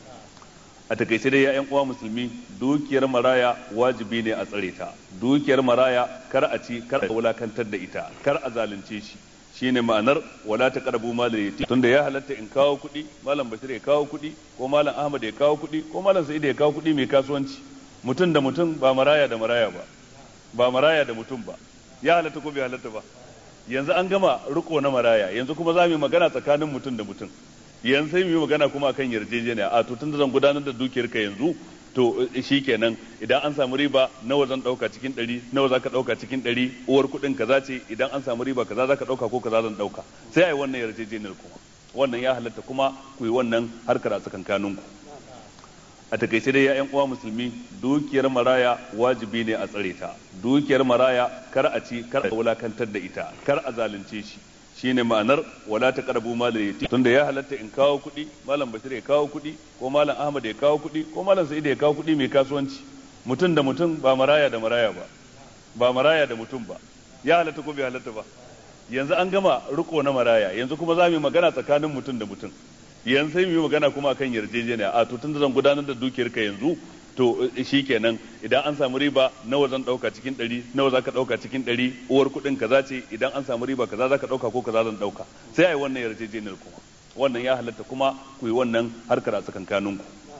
a takaice dai ya uwa musulmi dukiyar maraya wajibi ne a tsare ta dukiyar maraya kar a ci kar a wulakantar da ita kar a zalunce shi shine ma'anar wala taqrabu mal yatim tunda ya halatta in kawo kuɗi malam Bashir ya kawo kuɗi ko malam Ahmad ya kawo kuɗi ko malam Sa'id ya kawo kuɗi mai kasuwanci mutum da mutum ba maraya da maraya ba ba maraya da mutum ba ya halatta ko bai halatta ba yanzu an gama riko na maraya yanzu kuma za mu yi magana tsakanin mutum da mutum yanzu sai mu yi magana kuma akan yarjejeniya a to tun da zan gudanar da dukiyar ka yanzu to shikenan idan an samu riba nawa zan dauka cikin 100 nawa zaka dauka cikin 100 uwar kudin kaza ce idan an samu riba kaza zaka dauka ko kaza zan dauka sai ai wannan yarjejeniyar kuma wannan ya halatta kuma ku yi wannan harkar a tsakankaninku a takaice dai ya uwa musulmi dukiyar maraya wajibi ne a tsare ta dukiyar maraya kar a ci kar a wulakantar da ita kar a zalunce shi shine ma'anar wala taqrabu mal yatim tunda ya halatta in kawo kuɗi malam Bashir ya kawo kuɗi ko malam Ahmad ya kawo kuɗi ko malam Sa'id ya kawo kuɗi mai kasuwanci mutum da mutum ba maraya da maraya ba ba maraya da mutum ba ya halatta ko bai halatta ba yanzu an gama riko na maraya yanzu kuma za mu yi magana tsakanin mutum da mutum yanzu sai mu yi magana kuma akan yarjejeniya a to tunda zan gudanar da dukiyar ka yanzu to shikenan idan an samu riba nawa zan dauka cikin 100 nawa zaka dauka cikin 100 uwar kudin kaza ce idan an samu riba kaza zaka dauka ko kaza zan dauka sai ai wannan yarjejeniyar kuma wannan ya halatta kuma ku yi wannan harkar a tsakankaninku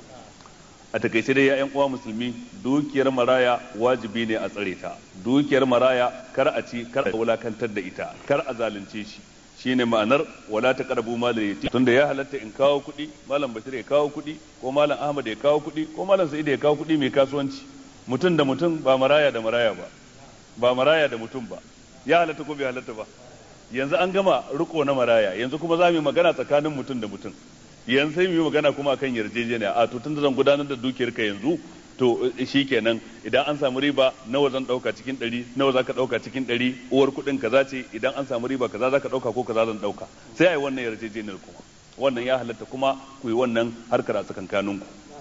a takaice dai ya uwa musulmi dukiyar maraya wajibi ne a tsare ta dukiyar maraya kar a ci kar a wulakantar da ita kar a zalunce shi shine ma'anar wala taqrabu mal yatim tunda ya halatta in kawo kuɗi malam Bashir ya kawo kuɗi ko malam Ahmad ya kawo kuɗi ko malam Sa'id ya kawo kuɗi mai kasuwanci mutum da mutum ba maraya da maraya ba ba maraya da mutum ba ya halatta ko bai halatta ba yanzu an gama riko na maraya yanzu kuma za mu yi magana tsakanin mutum da mutum yanzu sai mu yi magana kuma akan yarjejeniya a to tunda zan gudanar da dukiyar ka yanzu to shikenan idan an samu riba nawa zan dauka cikin 100 nawa zaka dauka cikin 100 uwar kudin kaza ce idan an samu riba kaza zaka dauka ko kaza zan dauka sai ai wannan yarjejeniyar kuma wannan ya halatta kuma ku yi wannan harkar a tsakankaninku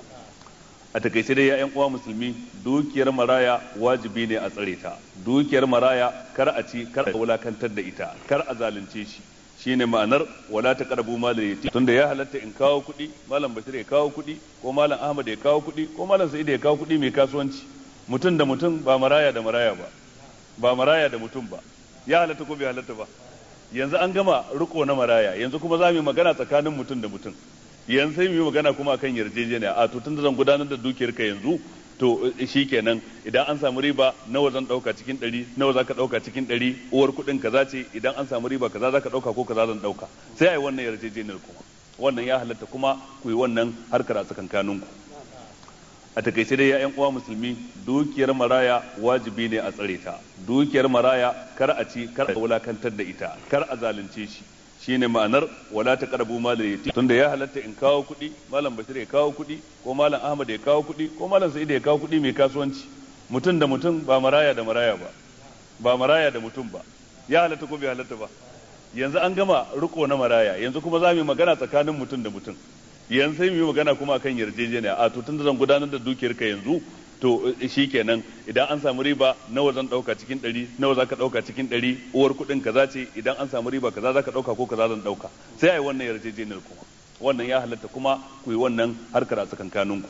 a takaice dai ya uwa musulmi dukiyar maraya wajibi ne a tsare ta dukiyar maraya kar a ci kar a wulakantar da ita kar a zalunce shi shine ma'anar wala taqrabu mal yatim tunda ya halatta in kawo kuɗi malam Bashir ya kawo kuɗi ko malam Ahmad ya kawo kuɗi ko malam Sa'id ya kawo kuɗi mai kasuwanci mutum da mutum ba maraya da maraya ba ba maraya da mutum ba ya halatta ko bai halatta ba yanzu an gama riko na maraya yanzu kuma za mu yi magana tsakanin mutum da mutum yanzu sai mu yi magana kuma akan yarjejeniya a to tunda zan gudanar da dukiyar ka yanzu to shikenan idan an samu riba nawa zan dauka cikin 100 nawa zaka dauka cikin 100 uwar kudin kaza ce idan an samu riba kaza zaka dauka ko kaza zan dauka sai ai wannan yarjejeniyar kuma wannan ya halatta kuma ku yi wannan harkar a tsakankaninku a takaice dai ya uwa musulmi dukiyar maraya wajibi ne a tsare ta dukiyar maraya kar a ci kar a wulakantar da ita kar a zalunce shi shine ma'anar wala taqrabu mal yatim tunda ya halatta in kawo kuɗi malam Bashir ya kawo kuɗi ko malam Ahmad ya kawo kuɗi ko malam Sa'id ya kawo kuɗi mai kasuwanci mutum da mutum ba maraya da maraya ba ba maraya da mutum ba ya halatta ko bai halatta ba yanzu an gama riko na maraya yanzu kuma za mu yi magana tsakanin mutum da mutum yanzu sai mu yi magana kuma akan yarjejeniya a to tunda zan gudanar da dukiyar ka yanzu to shikenan idan an samu riba nawa zan dauka cikin 100 nawa zaka dauka cikin 100 uwar kudin kaza ce idan an samu riba kaza zaka dauka ko kaza zan dauka sai ai wannan yarjejeniyar kuma wannan ya halatta kuma ku yi wannan harkar a tsakankaninku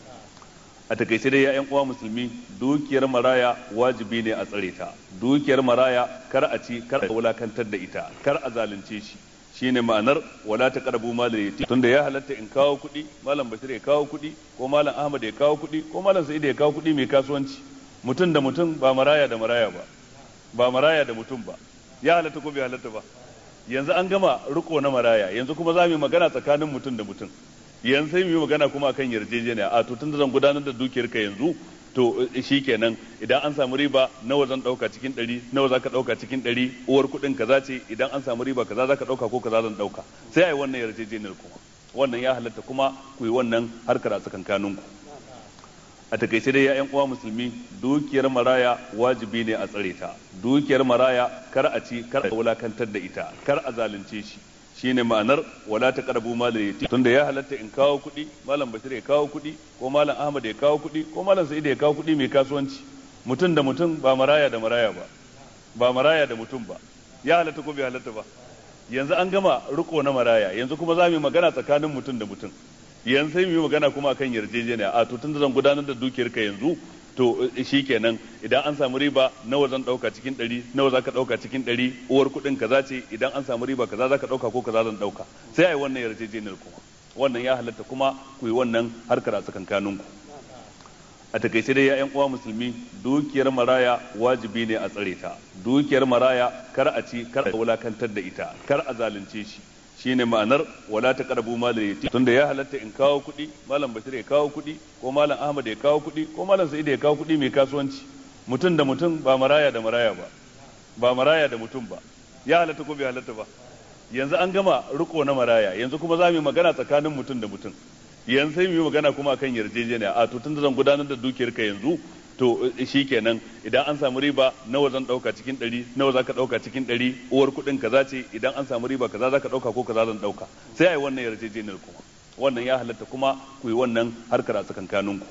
a takaice dai ya uwa musulmi dukiyar maraya wajibi ne a tsare ta dukiyar maraya kar a ci kar a wulakantar da ita kar a zalunce shi shine ma'anar wala taqrabu mal yatim tunda ya halatta in kawo kuɗi malam Bashir ya kawo kuɗi ko malam Ahmad ya kawo kuɗi ko malam Sa'id ya kawo kuɗi mai kasuwanci mutum da mutum ba maraya da maraya ba ba maraya da mutum ba ya halatta ko bai halatta ba yanzu an gama riko na maraya yanzu kuma za mu yi magana tsakanin mutum da mutum yanzu sai mu yi magana kuma akan yarjejeniya a to tunda zan gudanar da dukiyar ka yanzu to shikenan idan an samu riba nawa zan dauka cikin 100, nawa zaka dauka cikin 100, uwar kudin kaza ce, idan an samu riba kaza zaka dauka ko kaza zan dauka, sai ai wannan yarjejeniyar kuma wannan ya halatta kuma ku yi wannan harkar a tsakankaninku. A takaice dai ya'yan uwa musulmi, dukiyar maraya wajibi ne a tsare ta. Dukiyar maraya kar a ci, kar a wulakantar da ita, kar a zalunce shi, shine ma'anar wala taqrabu mal yatim. Tunda ya halatta in kawo kuɗi, malam Bashir ya kawo kuɗi, ko malam Ahmad ya kawo kuɗi, ko malam Sa'id ya kawo kuɗi mai kasuwanci, mutum da mutum, ba maraya da maraya ba, ba maraya da mutum ba. Ya halatta ko bai halatta ba? Yanzu an gama riko na maraya, yanzu kuma za mu yi magana tsakanin mutum da mutum. Yanzu sai mu yi magana kuma akan yarjejeniya. A to tunda zan gudanar da dukiyar ka yanzu, to shikenan idan an samu riba nawa zan dauka cikin 100, nawa zaka dauka cikin 100, uwar kudin kaza ce, idan an samu riba kaza zaka dauka ko kaza zan dauka, sai ai wannan yarjejeniyar kuma wannan ya halatta kuma ku yi wannan harkar a tsakankaninku. A takaice dai ya'yan uwa musulmi, dukiyar maraya wajibi ne a tsare ta. Dukiyar maraya kar a ci, kar a wulakantar da ita, kar a zalunce shi, shine ma'anar wala taqrabu mal yatim. Tunda ya halatta in kawo kuɗi, malam Bashir ya kawo kuɗi, ko malam Ahmad ya kawo kuɗi, ko malam Sa'id ya kawo kuɗi mai kasuwanci, mutum da mutum, ba maraya da maraya ba, ba maraya da mutum ba. Ya halatta ko bai halatta ba? Yanzu an gama riko na maraya, yanzu kuma za mu yi magana tsakanin mutum da mutum. Yanzu sai mu yi magana kuma akan yarjejeniya. A to tunda zan gudanar da dukiyar ka yanzu, to shikenan idan an samu riba nawa zan dauka cikin 100, nawa zaka dauka cikin 100, uwar kudin kaza ce, idan an samu riba kaza zaka dauka ko kaza zan dauka, sai ai wannan yarjejeniyar kuma wannan ya halatta kuma ku yi wannan harkar a tsakankaninku.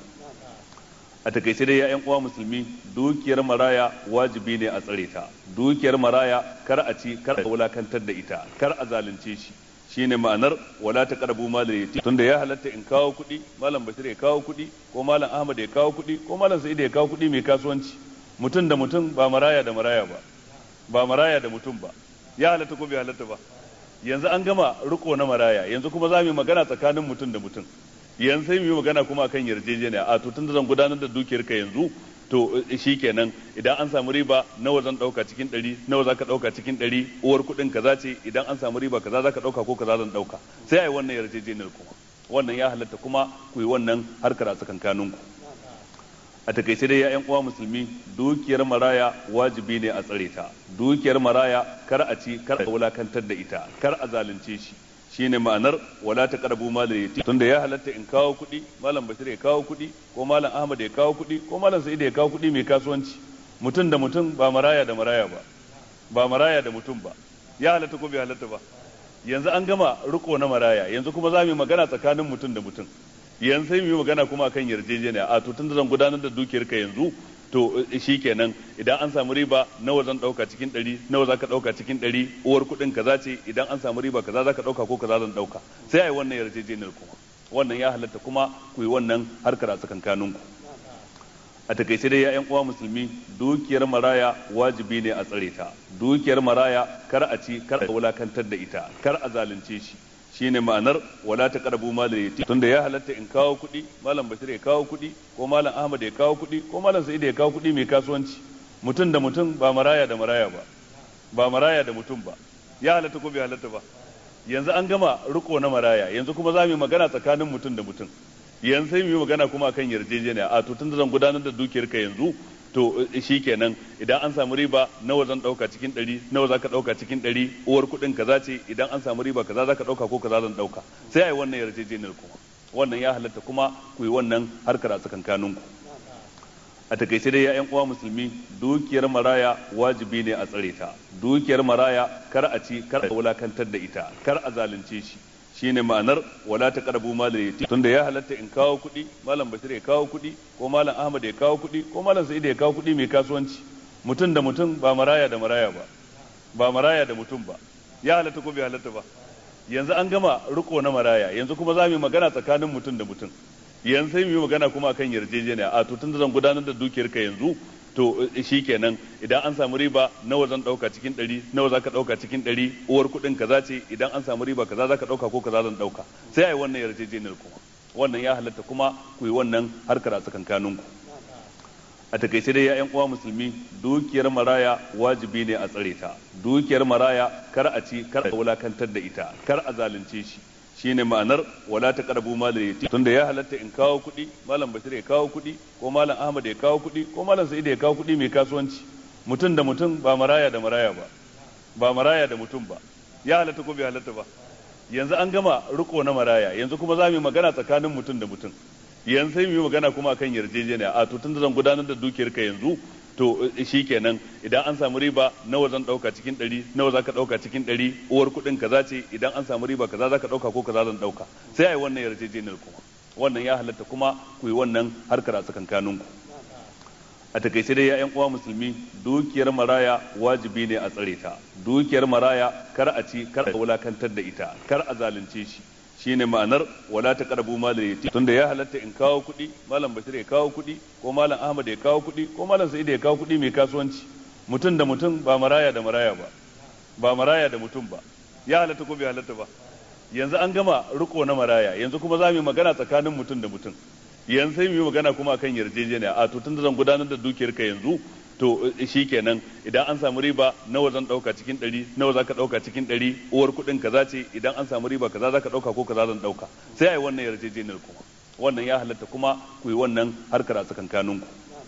A takaice dai ya'yan uwa musulmi, dukiyar maraya wajibi ne a tsare ta. Dukiyar maraya kar a ci, kar a wulakantar da ita, kar a zalunce shi, shine ma'anar wala taqrabu mal yatim. Tunda ya halatta in kawo kuɗi, malam Bashir ya kawo kuɗi, ko malam Ahmad ya kawo kuɗi, ko malam Sa'id ya kawo kuɗi mai kasuwanci, mutum da mutum, ba maraya da maraya ba, ba maraya da mutum ba. Ya halatta ko bai halatta ba? Yanzu an gama riko na maraya, yanzu kuma za mu yi magana tsakanin mutum da mutum. Yanzu sai mu yi magana kuma akan yarjejeniya. A to tunda zan gudanar da dukiyar ka yanzu, to shikenan idan an samu riba nawa zan dauka cikin 100, nawa zaka dauka cikin 100, uwar kudin kaza ce, idan an samu riba kaza zaka dauka ko kaza zan dauka, sai ai wannan yarjejeniyar kuma wannan ya halatta kuma ku yi wannan harkar a tsakankaninku. A takaice dai ya'yan uwa musulmi, dukiyar maraya wajibi ne a tsare ta. Dukiyar maraya kar a ci, kar a wulakantar da ita, kar a zalunce shi, shine ma'anar wala taqrabu mal yatim. Tunda ya halatta in kawo kuɗi, malam Bashir ya kawo kuɗi, ko malam Ahmad ya kawo kuɗi, ko malam Sa'id ya kawo kuɗi mai kasuwanci, mutum da mutum, ba maraya da maraya ba, ba maraya da mutum ba. Ya halatta ko bai halatta ba? Yanzu an gama riko na maraya, yanzu kuma za mu yi magana tsakanin mutum da mutum. Yanzu sai mu yi magana kuma akan yarjejeniya. A to tunda zan gudanar da dukiyar ka yanzu, to shikenan idan an samu riba nawa zan dauka cikin 100, nawa zaka dauka cikin 100, uwar kudin kaza ce, idan an samu riba kaza zaka dauka ko kaza zan dauka, sai ai wannan yarjejeniyar kuma wannan ya halatta kuma ku yi wannan harkar a tsakankaninku. A takaice dai ya'yan uwa musulmi, dukiyar maraya wajibi ne a tsare ta. Dukiyar maraya kar a ci, kar a wulakantar da ita, kar a zalunce shi, shine ma'anar wala taqrabu mal yatim. Tunda ya halatta in kawo kuɗi, malam Bashir ya kawo kuɗi, ko malam Ahmad ya kawo kuɗi, ko malam Sa'id ya kawo kuɗi mai kasuwanci, mutum da mutum, ba maraya da maraya ba, ba maraya da mutum ba. Ya halatta ko bai halatta ba? Yanzu an gama riko na maraya, yanzu kuma za mu yi magana tsakanin mutum da mutum. Yanzu sai mu yi magana kuma akan yarjejeniya. A to tunda zan gudanar da dukiyar ka yanzu, to shikenan idan an samu riba nawa zan dauka cikin 100, nawa zaka dauka cikin 100, uwar kudin kaza ce, idan an samu riba kaza zaka dauka ko kaza zan dauka, sai ai wannan yarjejeniyar kuma wannan ya halatta kuma ku yi wannan harkar a tsakankaninku. A takaice dai ya'yan uwa musulmi, dukiyar maraya wajibi ne a tsare ta. Dukiyar maraya kar a ci, kar a wulakantar da ita, kar a zalunce shi, shine ma'anar wala taqrabu mal yatim. Tunda ya halatta in kawo kuɗi, malam Bashir ya kawo kuɗi, ko malam Ahmad ya kawo kuɗi, ko malam Sa'id ya kawo kuɗi mai kasuwanci, mutum da mutum, ba maraya da maraya ba, ba maraya da mutum ba. Ya halatta ko bai halatta ba? Yanzu an gama riko na maraya, yanzu kuma za mu yi magana tsakanin mutum da mutum. Yanzu sai mu yi magana kuma akan yarjejeniya. A to tunda zan gudanar da dukiyar ka yanzu, to shikenan idan an samu riba nawa zan dauka cikin 100, nawa zaka dauka cikin 100, uwar kudin kaza ce, idan an samu riba kaza zaka dauka ko kaza zan dauka, sai ai wannan yarjejeniyar kuma wannan ya halatta kuma ku yi wannan harkar a tsakankaninku. A takaice dai ya'yan uwa musulmi, dukiyar maraya wajibi ne a tsare ta. Dukiyar maraya kar a ci, kar a wulakantar da ita, kar a zalunce shi, shine ma'anar wala taqrabu mal yatim tunda ya halatta in kawo kuɗi malam Bashir ya kawo kuɗi ko malam Ahmad ya kawo kuɗi ko malam Sa'id ya kawo kuɗi mai kasuwanci mutum da mutum ba maraya da maraya ba ba maraya da mutum ba ya halatta ko bai halatta ba yanzu an gama riko na maraya yanzu kuma za mu yi magana tsakanin mutum da mutum yanzu sai mu yi magana kuma akan yarjejeniya a to tunda zan gudanar da dukiyar ka yanzu to shikenan idan an samu riba nawa zan dauka cikin 100 nawa zaka dauka cikin 100 uwar kudin kaza ce idan an samu riba kaza zaka dauka ko kaza zan dauka sai ai wannan yarjejeniyar kuma wannan ya halatta kuma ku yi wannan harkar a tsakankaninku a takaice dai ya uwa musulmi dukiyar maraya wajibi ne a tsare ta dukiyar maraya kar a ci kar a wulakantar da ita kar a zalunce shi shine ma'anar wala taqrabu mal yatim tunda ya halatta in kawo kuɗi malam Bashir ya kawo kuɗi ko malam Ahmad ya kawo kuɗi ko malam Sa'id ya kawo kuɗi mai kasuwanci mutum da mutum ba maraya da maraya ba ba maraya da mutum ba ya halatta ko bai halatta ba yanzu an gama riko na maraya yanzu kuma za mu yi magana tsakanin mutum da mutum yanzu sai mu yi magana kuma akan yarjejeniya a to tunda zan gudanar da dukiyar ka yanzu to shikenan idan an samu riba nawa zan dauka cikin 100 nawa zaka dauka cikin 100 uwar kudin kaza ce idan an samu riba kaza zaka dauka ko kaza zan dauka sai ai wannan yarjejeniyar kuma wannan ya halatta kuma ku yi wannan harkar a tsakankaninku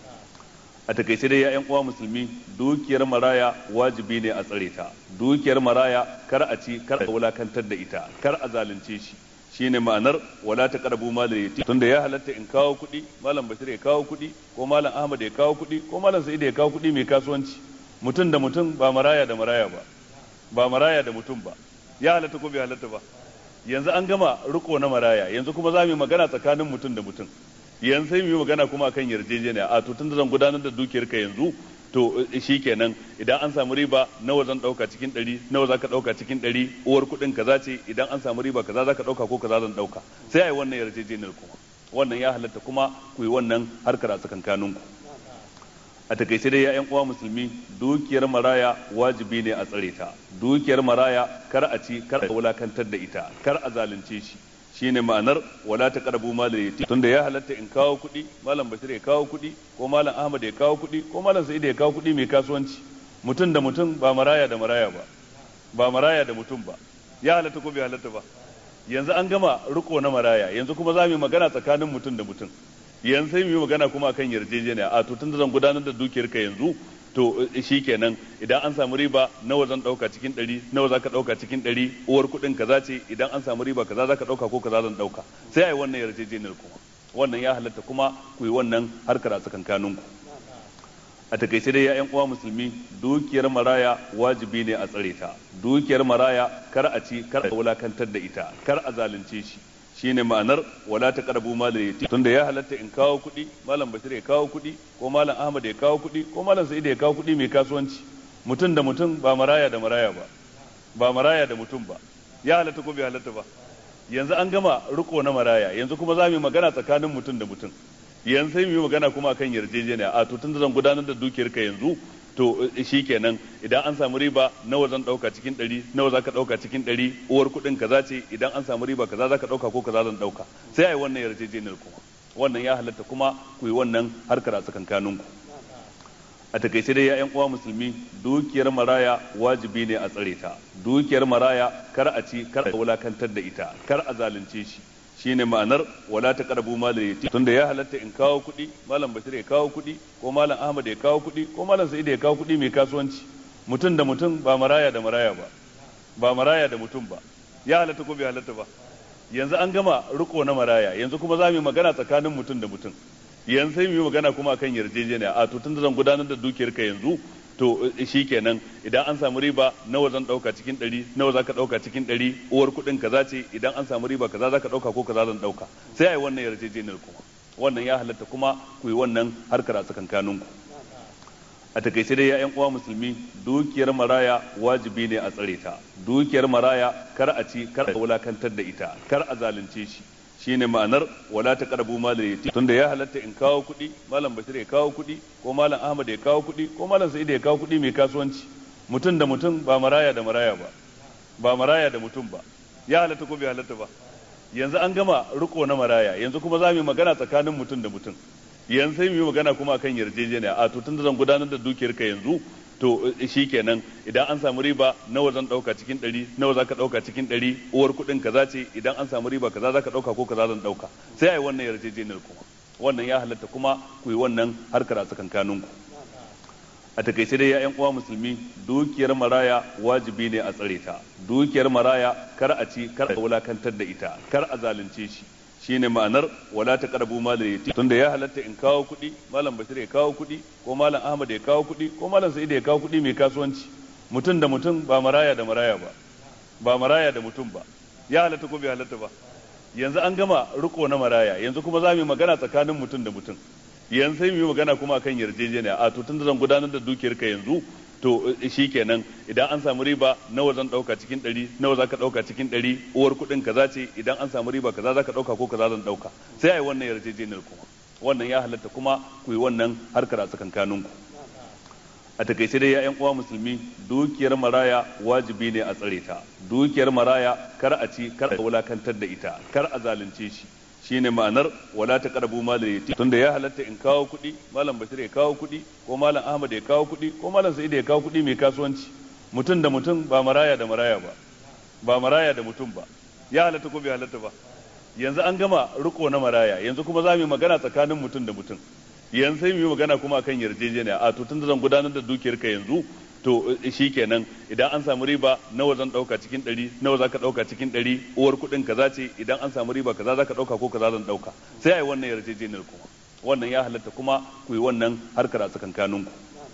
a takaice dai ya uwa musulmi dukiyar maraya wajibi ne a tsare ta dukiyar maraya kar a ci kar a wulakantar da ita kar a zalunce shi shine ma'anar wala taqrabu mal yatim tunda ya halatta in kawo kuɗi malam Bashir ya kawo kuɗi ko malam Ahmad ya kawo kuɗi ko malam Sa'id ya kawo kuɗi mai kasuwanci mutum da mutum ba maraya da maraya ba ba maraya da mutum ba ya halatta ko bai halatta ba yanzu an gama riko na maraya yanzu kuma za mu yi magana tsakanin mutum da mutum yanzu sai mu yi magana kuma akan yarjejeniya a to tunda zan gudanar da dukiyar ka yanzu to shikenan idan an samu riba nawa zan dauka cikin 100 nawa zaka dauka cikin 100 uwar kudin kaza ce idan an samu riba kaza zaka dauka ko kaza zan dauka sai ai wannan yarjejeniyar kuma wannan ya halatta kuma ku yi wannan harkar a tsakankaninku a takaice dai ya uwa musulmi dukiyar maraya wajibi ne a tsare ta dukiyar maraya kar a ci kar a wulakantar da ita kar a zalunce shi shine ma'anar wala taqrabu mal yatim tunda ya halatta in kawo kuɗi malam Bashir ya kawo kuɗi ko malam Ahmad ya kawo kuɗi ko malam Sa'id ya kawo kuɗi mai kasuwanci mutum da mutum ba maraya da maraya ba ba maraya da mutum ba ya halatta ko bai halatta ba yanzu an gama riko na maraya yanzu kuma za mu yi magana tsakanin mutum da mutum yanzu sai mu yi magana kuma akan yarjejeniya a to tunda zan gudanar da dukiyar ka yanzu to shikenan idan an samu riba nawa zan dauka cikin 100 nawa zaka dauka cikin 100 uwar kudin kaza ce idan an samu riba kaza zaka dauka ko kaza zan dauka sai ai wannan yarjejeniyar kuma wannan ya halatta kuma ku yi wannan harkar a tsakankaninku a takaice dai ya uwa musulmi dukiyar maraya wajibi ne a tsare ta dukiyar maraya kar a ci kar a wulakantar da ita kar a zalunce shi shine ma'anar wala taqrabu mal yatim tunda ya halatta in kawo kuɗi malam Bashir ya kawo kuɗi ko malam Ahmad ya kawo kuɗi ko malam Sa'id ya kawo kuɗi mai kasuwanci mutum da mutum ba maraya da maraya ba ba maraya da mutum ba ya halatta ko bai halatta ba yanzu an gama riko na maraya yanzu kuma za mu yi magana tsakanin mutum da mutum yanzu sai mu yi magana kuma akan yarjejeniya a to tunda zan gudanar da dukiyar ka yanzu to shikenan idan an samu riba nawa zan dauka cikin 100 nawa zaka dauka cikin 100 uwar kudin kaza ce idan an samu riba kaza zaka dauka ko kaza zan dauka sai ai wannan yarjejeniyar kuma wannan ya halatta kuma ku yi wannan harkar a tsakankaninku a takaice dai ya uwa musulmi dukiyar maraya wajibi ne a tsare ta dukiyar maraya kar a ci kar a wulakantar da ita kar a zalunce shi shine ma'anar wala taqrabu mal yatim tunda ya halatta in kawo kuɗi malam Bashir ya kawo kuɗi ko malam Ahmad ya kawo kuɗi ko malam Sa'id ya kawo kuɗi mai kasuwanci mutum da mutum ba maraya da maraya ba ba maraya da mutum ba ya halatta ko bai halatta ba yanzu an gama riko na maraya yanzu kuma za mu yi magana tsakanin mutum da mutum yanzu sai mu yi magana kuma akan yarjejeniya a to tunda zan gudanar da dukiyar ka yanzu to shikenan idan an samu riba nawa zan dauka cikin 100 nawa zaka dauka cikin 100 uwar kudin kaza ce idan an samu riba kaza zaka dauka ko kaza zan dauka sai ai wannan yarjejeniyar kuma wannan ya halatta kuma ku yi wannan harkar a tsakankaninku a takaice dai ya uwa musulmi dukiyar maraya wajibi ne a tsare ta dukiyar maraya kar a ci kar a wulakantar da ita kar a zalunce shi shine ma'anar wala taqrabu mal yatim tunda ya halatta in kawo kuɗi malam Bashir ya kawo kuɗi ko malam Ahmad ya kawo kuɗi ko malam Sa'id ya kawo kuɗi mai kasuwanci mutum da mutum ba maraya da maraya ba ba maraya da mutum ba ya halatta ko bai halatta ba yanzu an gama riko na maraya yanzu kuma za mu yi magana tsakanin mutum da mutum yanzu sai mu yi magana kuma akan yarjejeniya a to tunda zan gudanar da dukiyar ka yanzu to shikenan idan an samu riba nawa zan dauka cikin 100 nawa zaka dauka cikin 100 uwar kudin kaza ce idan an samu riba kaza zaka dauka ko kaza zan dauka sai ai wannan yarjejeniyar kuma wannan ya halatta kuma ku yi wannan harkar a tsakankaninku. A takaice dai ya uwa musulmi, dukiyar maraya wajibi ne a tsare ta. Dukiyar maraya kar a ci, kar a wulakantar da ita, kar a zalunce shi. Shine ma'anar wala taqrabu mal yatim. Tunda ya halatta in kawo kuɗi, malam Bashir ya kawo kuɗi, ko malam Ahmad ya kawo kuɗi, ko malam Sa'id ya kawo kuɗi mai kasuwanci. Mutum da mutum ba maraya da maraya ba. Ba maraya da mutum ba. Ya halatta ko bai halatta ba. Yanzu an gama riko na maraya, yanzu kuma za mu yi magana tsakanin mutum da mutum. Yanzu sai mu yi magana kuma akan yarjejeniya. A to tunda zan gudanar da dukiyar ka yanzu, to shikenan idan an samu riba nawa zan dauka cikin 100 nawa zaka dauka cikin 100 uwar kudin kaza ce idan an samu riba kaza zaka dauka ko kaza zan dauka sai ai wannan yarjejeniyar kuma wannan ya halatta kuma ku yi wannan harkar a tsakankaninku. A takaice dai ya uwa musulmi, dukiyar maraya wajibi ne a tsare ta. Dukiyar maraya kar a ci, kar a wulakantar da ita, kar a zalunce shi. Shine ma'anar wala taqrabu mal yatim. Tunda ya halatta in kawo kuɗi, malam Bashir ya kawo kuɗi, ko malam Ahmad ya kawo kuɗi, ko malam Sa'id ya kawo kuɗi mai kasuwanci. Mutum da mutum ba maraya da maraya ba. Ba maraya da mutum ba. Ya halatta ko bai halatta ba. Yanzu an gama riko na maraya, yanzu kuma za mu yi magana tsakanin mutum da mutum. Yanzu sai mu yi magana kuma akan yarjejeniya. A to tunda zan gudanar da dukiyar ka yanzu, to shikenan idan an samu riba nawa zan dauka cikin 100 nawa zaka dauka cikin 100 uwar kudin kaza ce idan an samu riba kaza zaka dauka ko kaza zan dauka sai ai wannan yarjejeniyar kuma wannan ya halatta kuma ku yi wannan harkar a tsakankaninku.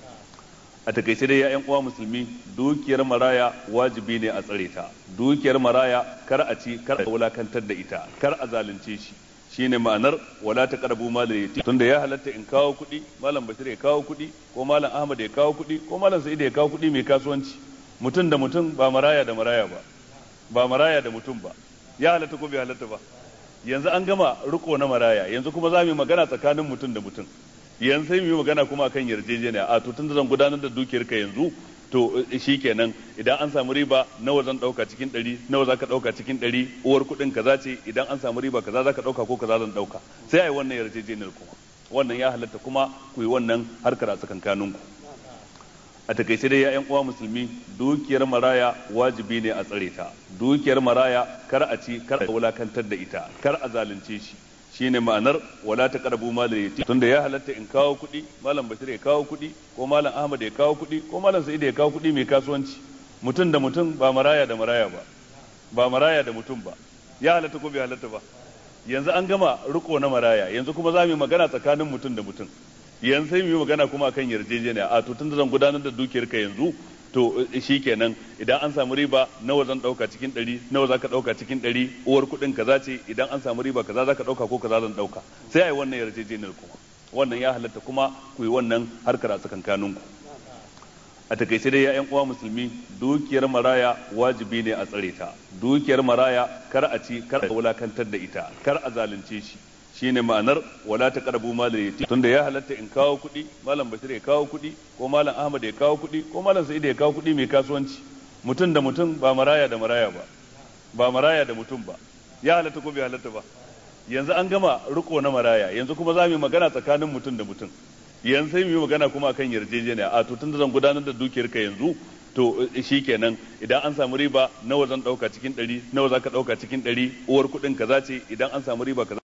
A takaice dai ya uwa musulmi, dukiyar maraya wajibi ne a tsare ta. Dukiyar maraya kar a ci, kar a wulakantar da ita, kar a zalunce shi. Shine ma'anar wala taqrabu mal yatim. Tunda ya halatta in kawo kuɗi, malam Bashir ya kawo kuɗi, ko malam Ahmad ya kawo kuɗi, ko malam Sa'id ya kawo kuɗi mai kasuwanci. Mutum da mutum ba maraya da maraya ba. Ba maraya da mutum ba. Ya halatta ko bai halatta ba. Yanzu an gama riko na maraya, yanzu kuma za mu yi magana tsakanin mutum da mutum. Yanzu sai mu yi magana kuma akan yarjejeniya. A to tunda zan gudanar da dukiyar ka yanzu, to shikenan idan an samu riba nawa zan dauka cikin 100 nawa zaka dauka cikin 100 uwar kudin kaza ce idan an samu riba kaza zaka dauka ko kaza zan dauka sai ai wannan yarjejeniyar kuma wannan ya halatta kuma ku yi wannan harkar a tsakankaninku. A takaice dai ya uwa musulmi, dukiyar maraya wajibi ne a tsare ta. Dukiyar maraya kar a ci, kar a wulakantar da ita, kar a zalunce shi. Shine ma'anar wala taqrabu mal yatim. Tunda ya halatta in kawo kuɗi, malam Bashir ya kawo kuɗi, ko malam Ahmad ya kawo kuɗi, ko malam Sa'id ya kawo kuɗi mai kasuwanci. Mutum da mutum ba maraya da maraya ba. Ba maraya da mutum ba. Ya halatta ko bai halatta ba. Yanzu an gama riko na maraya, yanzu kuma za mu yi magana tsakanin mutum da mutum. Yanzu sai mu yi magana kuma akan yarjejeniya. A to tunda zan gudanar da dukiyar ka yanzu, to shikenan idan an samu riba nawa zan dauka cikin 100 nawa zaka dauka cikin 100 uwar kudin kaza ce idan an samu riba kaza zaka dauka ko kaza zan dauka sai ai wannan yarjejeniyar kuma wannan ya halatta kuma ku yi wannan harkar a tsakankaninku. A takaice dai ya uwa musulmi, dukiyar maraya wajibi ne a tsare ta. Dukiyar maraya kar a ci, kar a wulakantar da ita, kar a zalunce shi. Shine ma'anar wala taqrabu mal yatim. Tunda ya halatta in kawo kuɗi, malam Bashir ya kawo kuɗi, ko malam Ahmad ya kawo kuɗi, ko malam Sa'id ya kawo kuɗi mai kasuwanci. Mutum da mutum ba maraya da maraya ba. Ba maraya da mutum ba. Ya halatta ko bai halatta ba. Yanzu an gama riko na maraya, yanzu kuma za mu yi magana tsakanin mutum da mutum. Yanzu sai mu yi magana kuma akan yarjejeniya. A to tunda zan gudanar da dukiyar ka yanzu, to shikenan idan an samu riba nawa zan dauka cikin 100 nawa zaka dauka cikin 100 uwar kudin kaza ce idan an samu riba kaza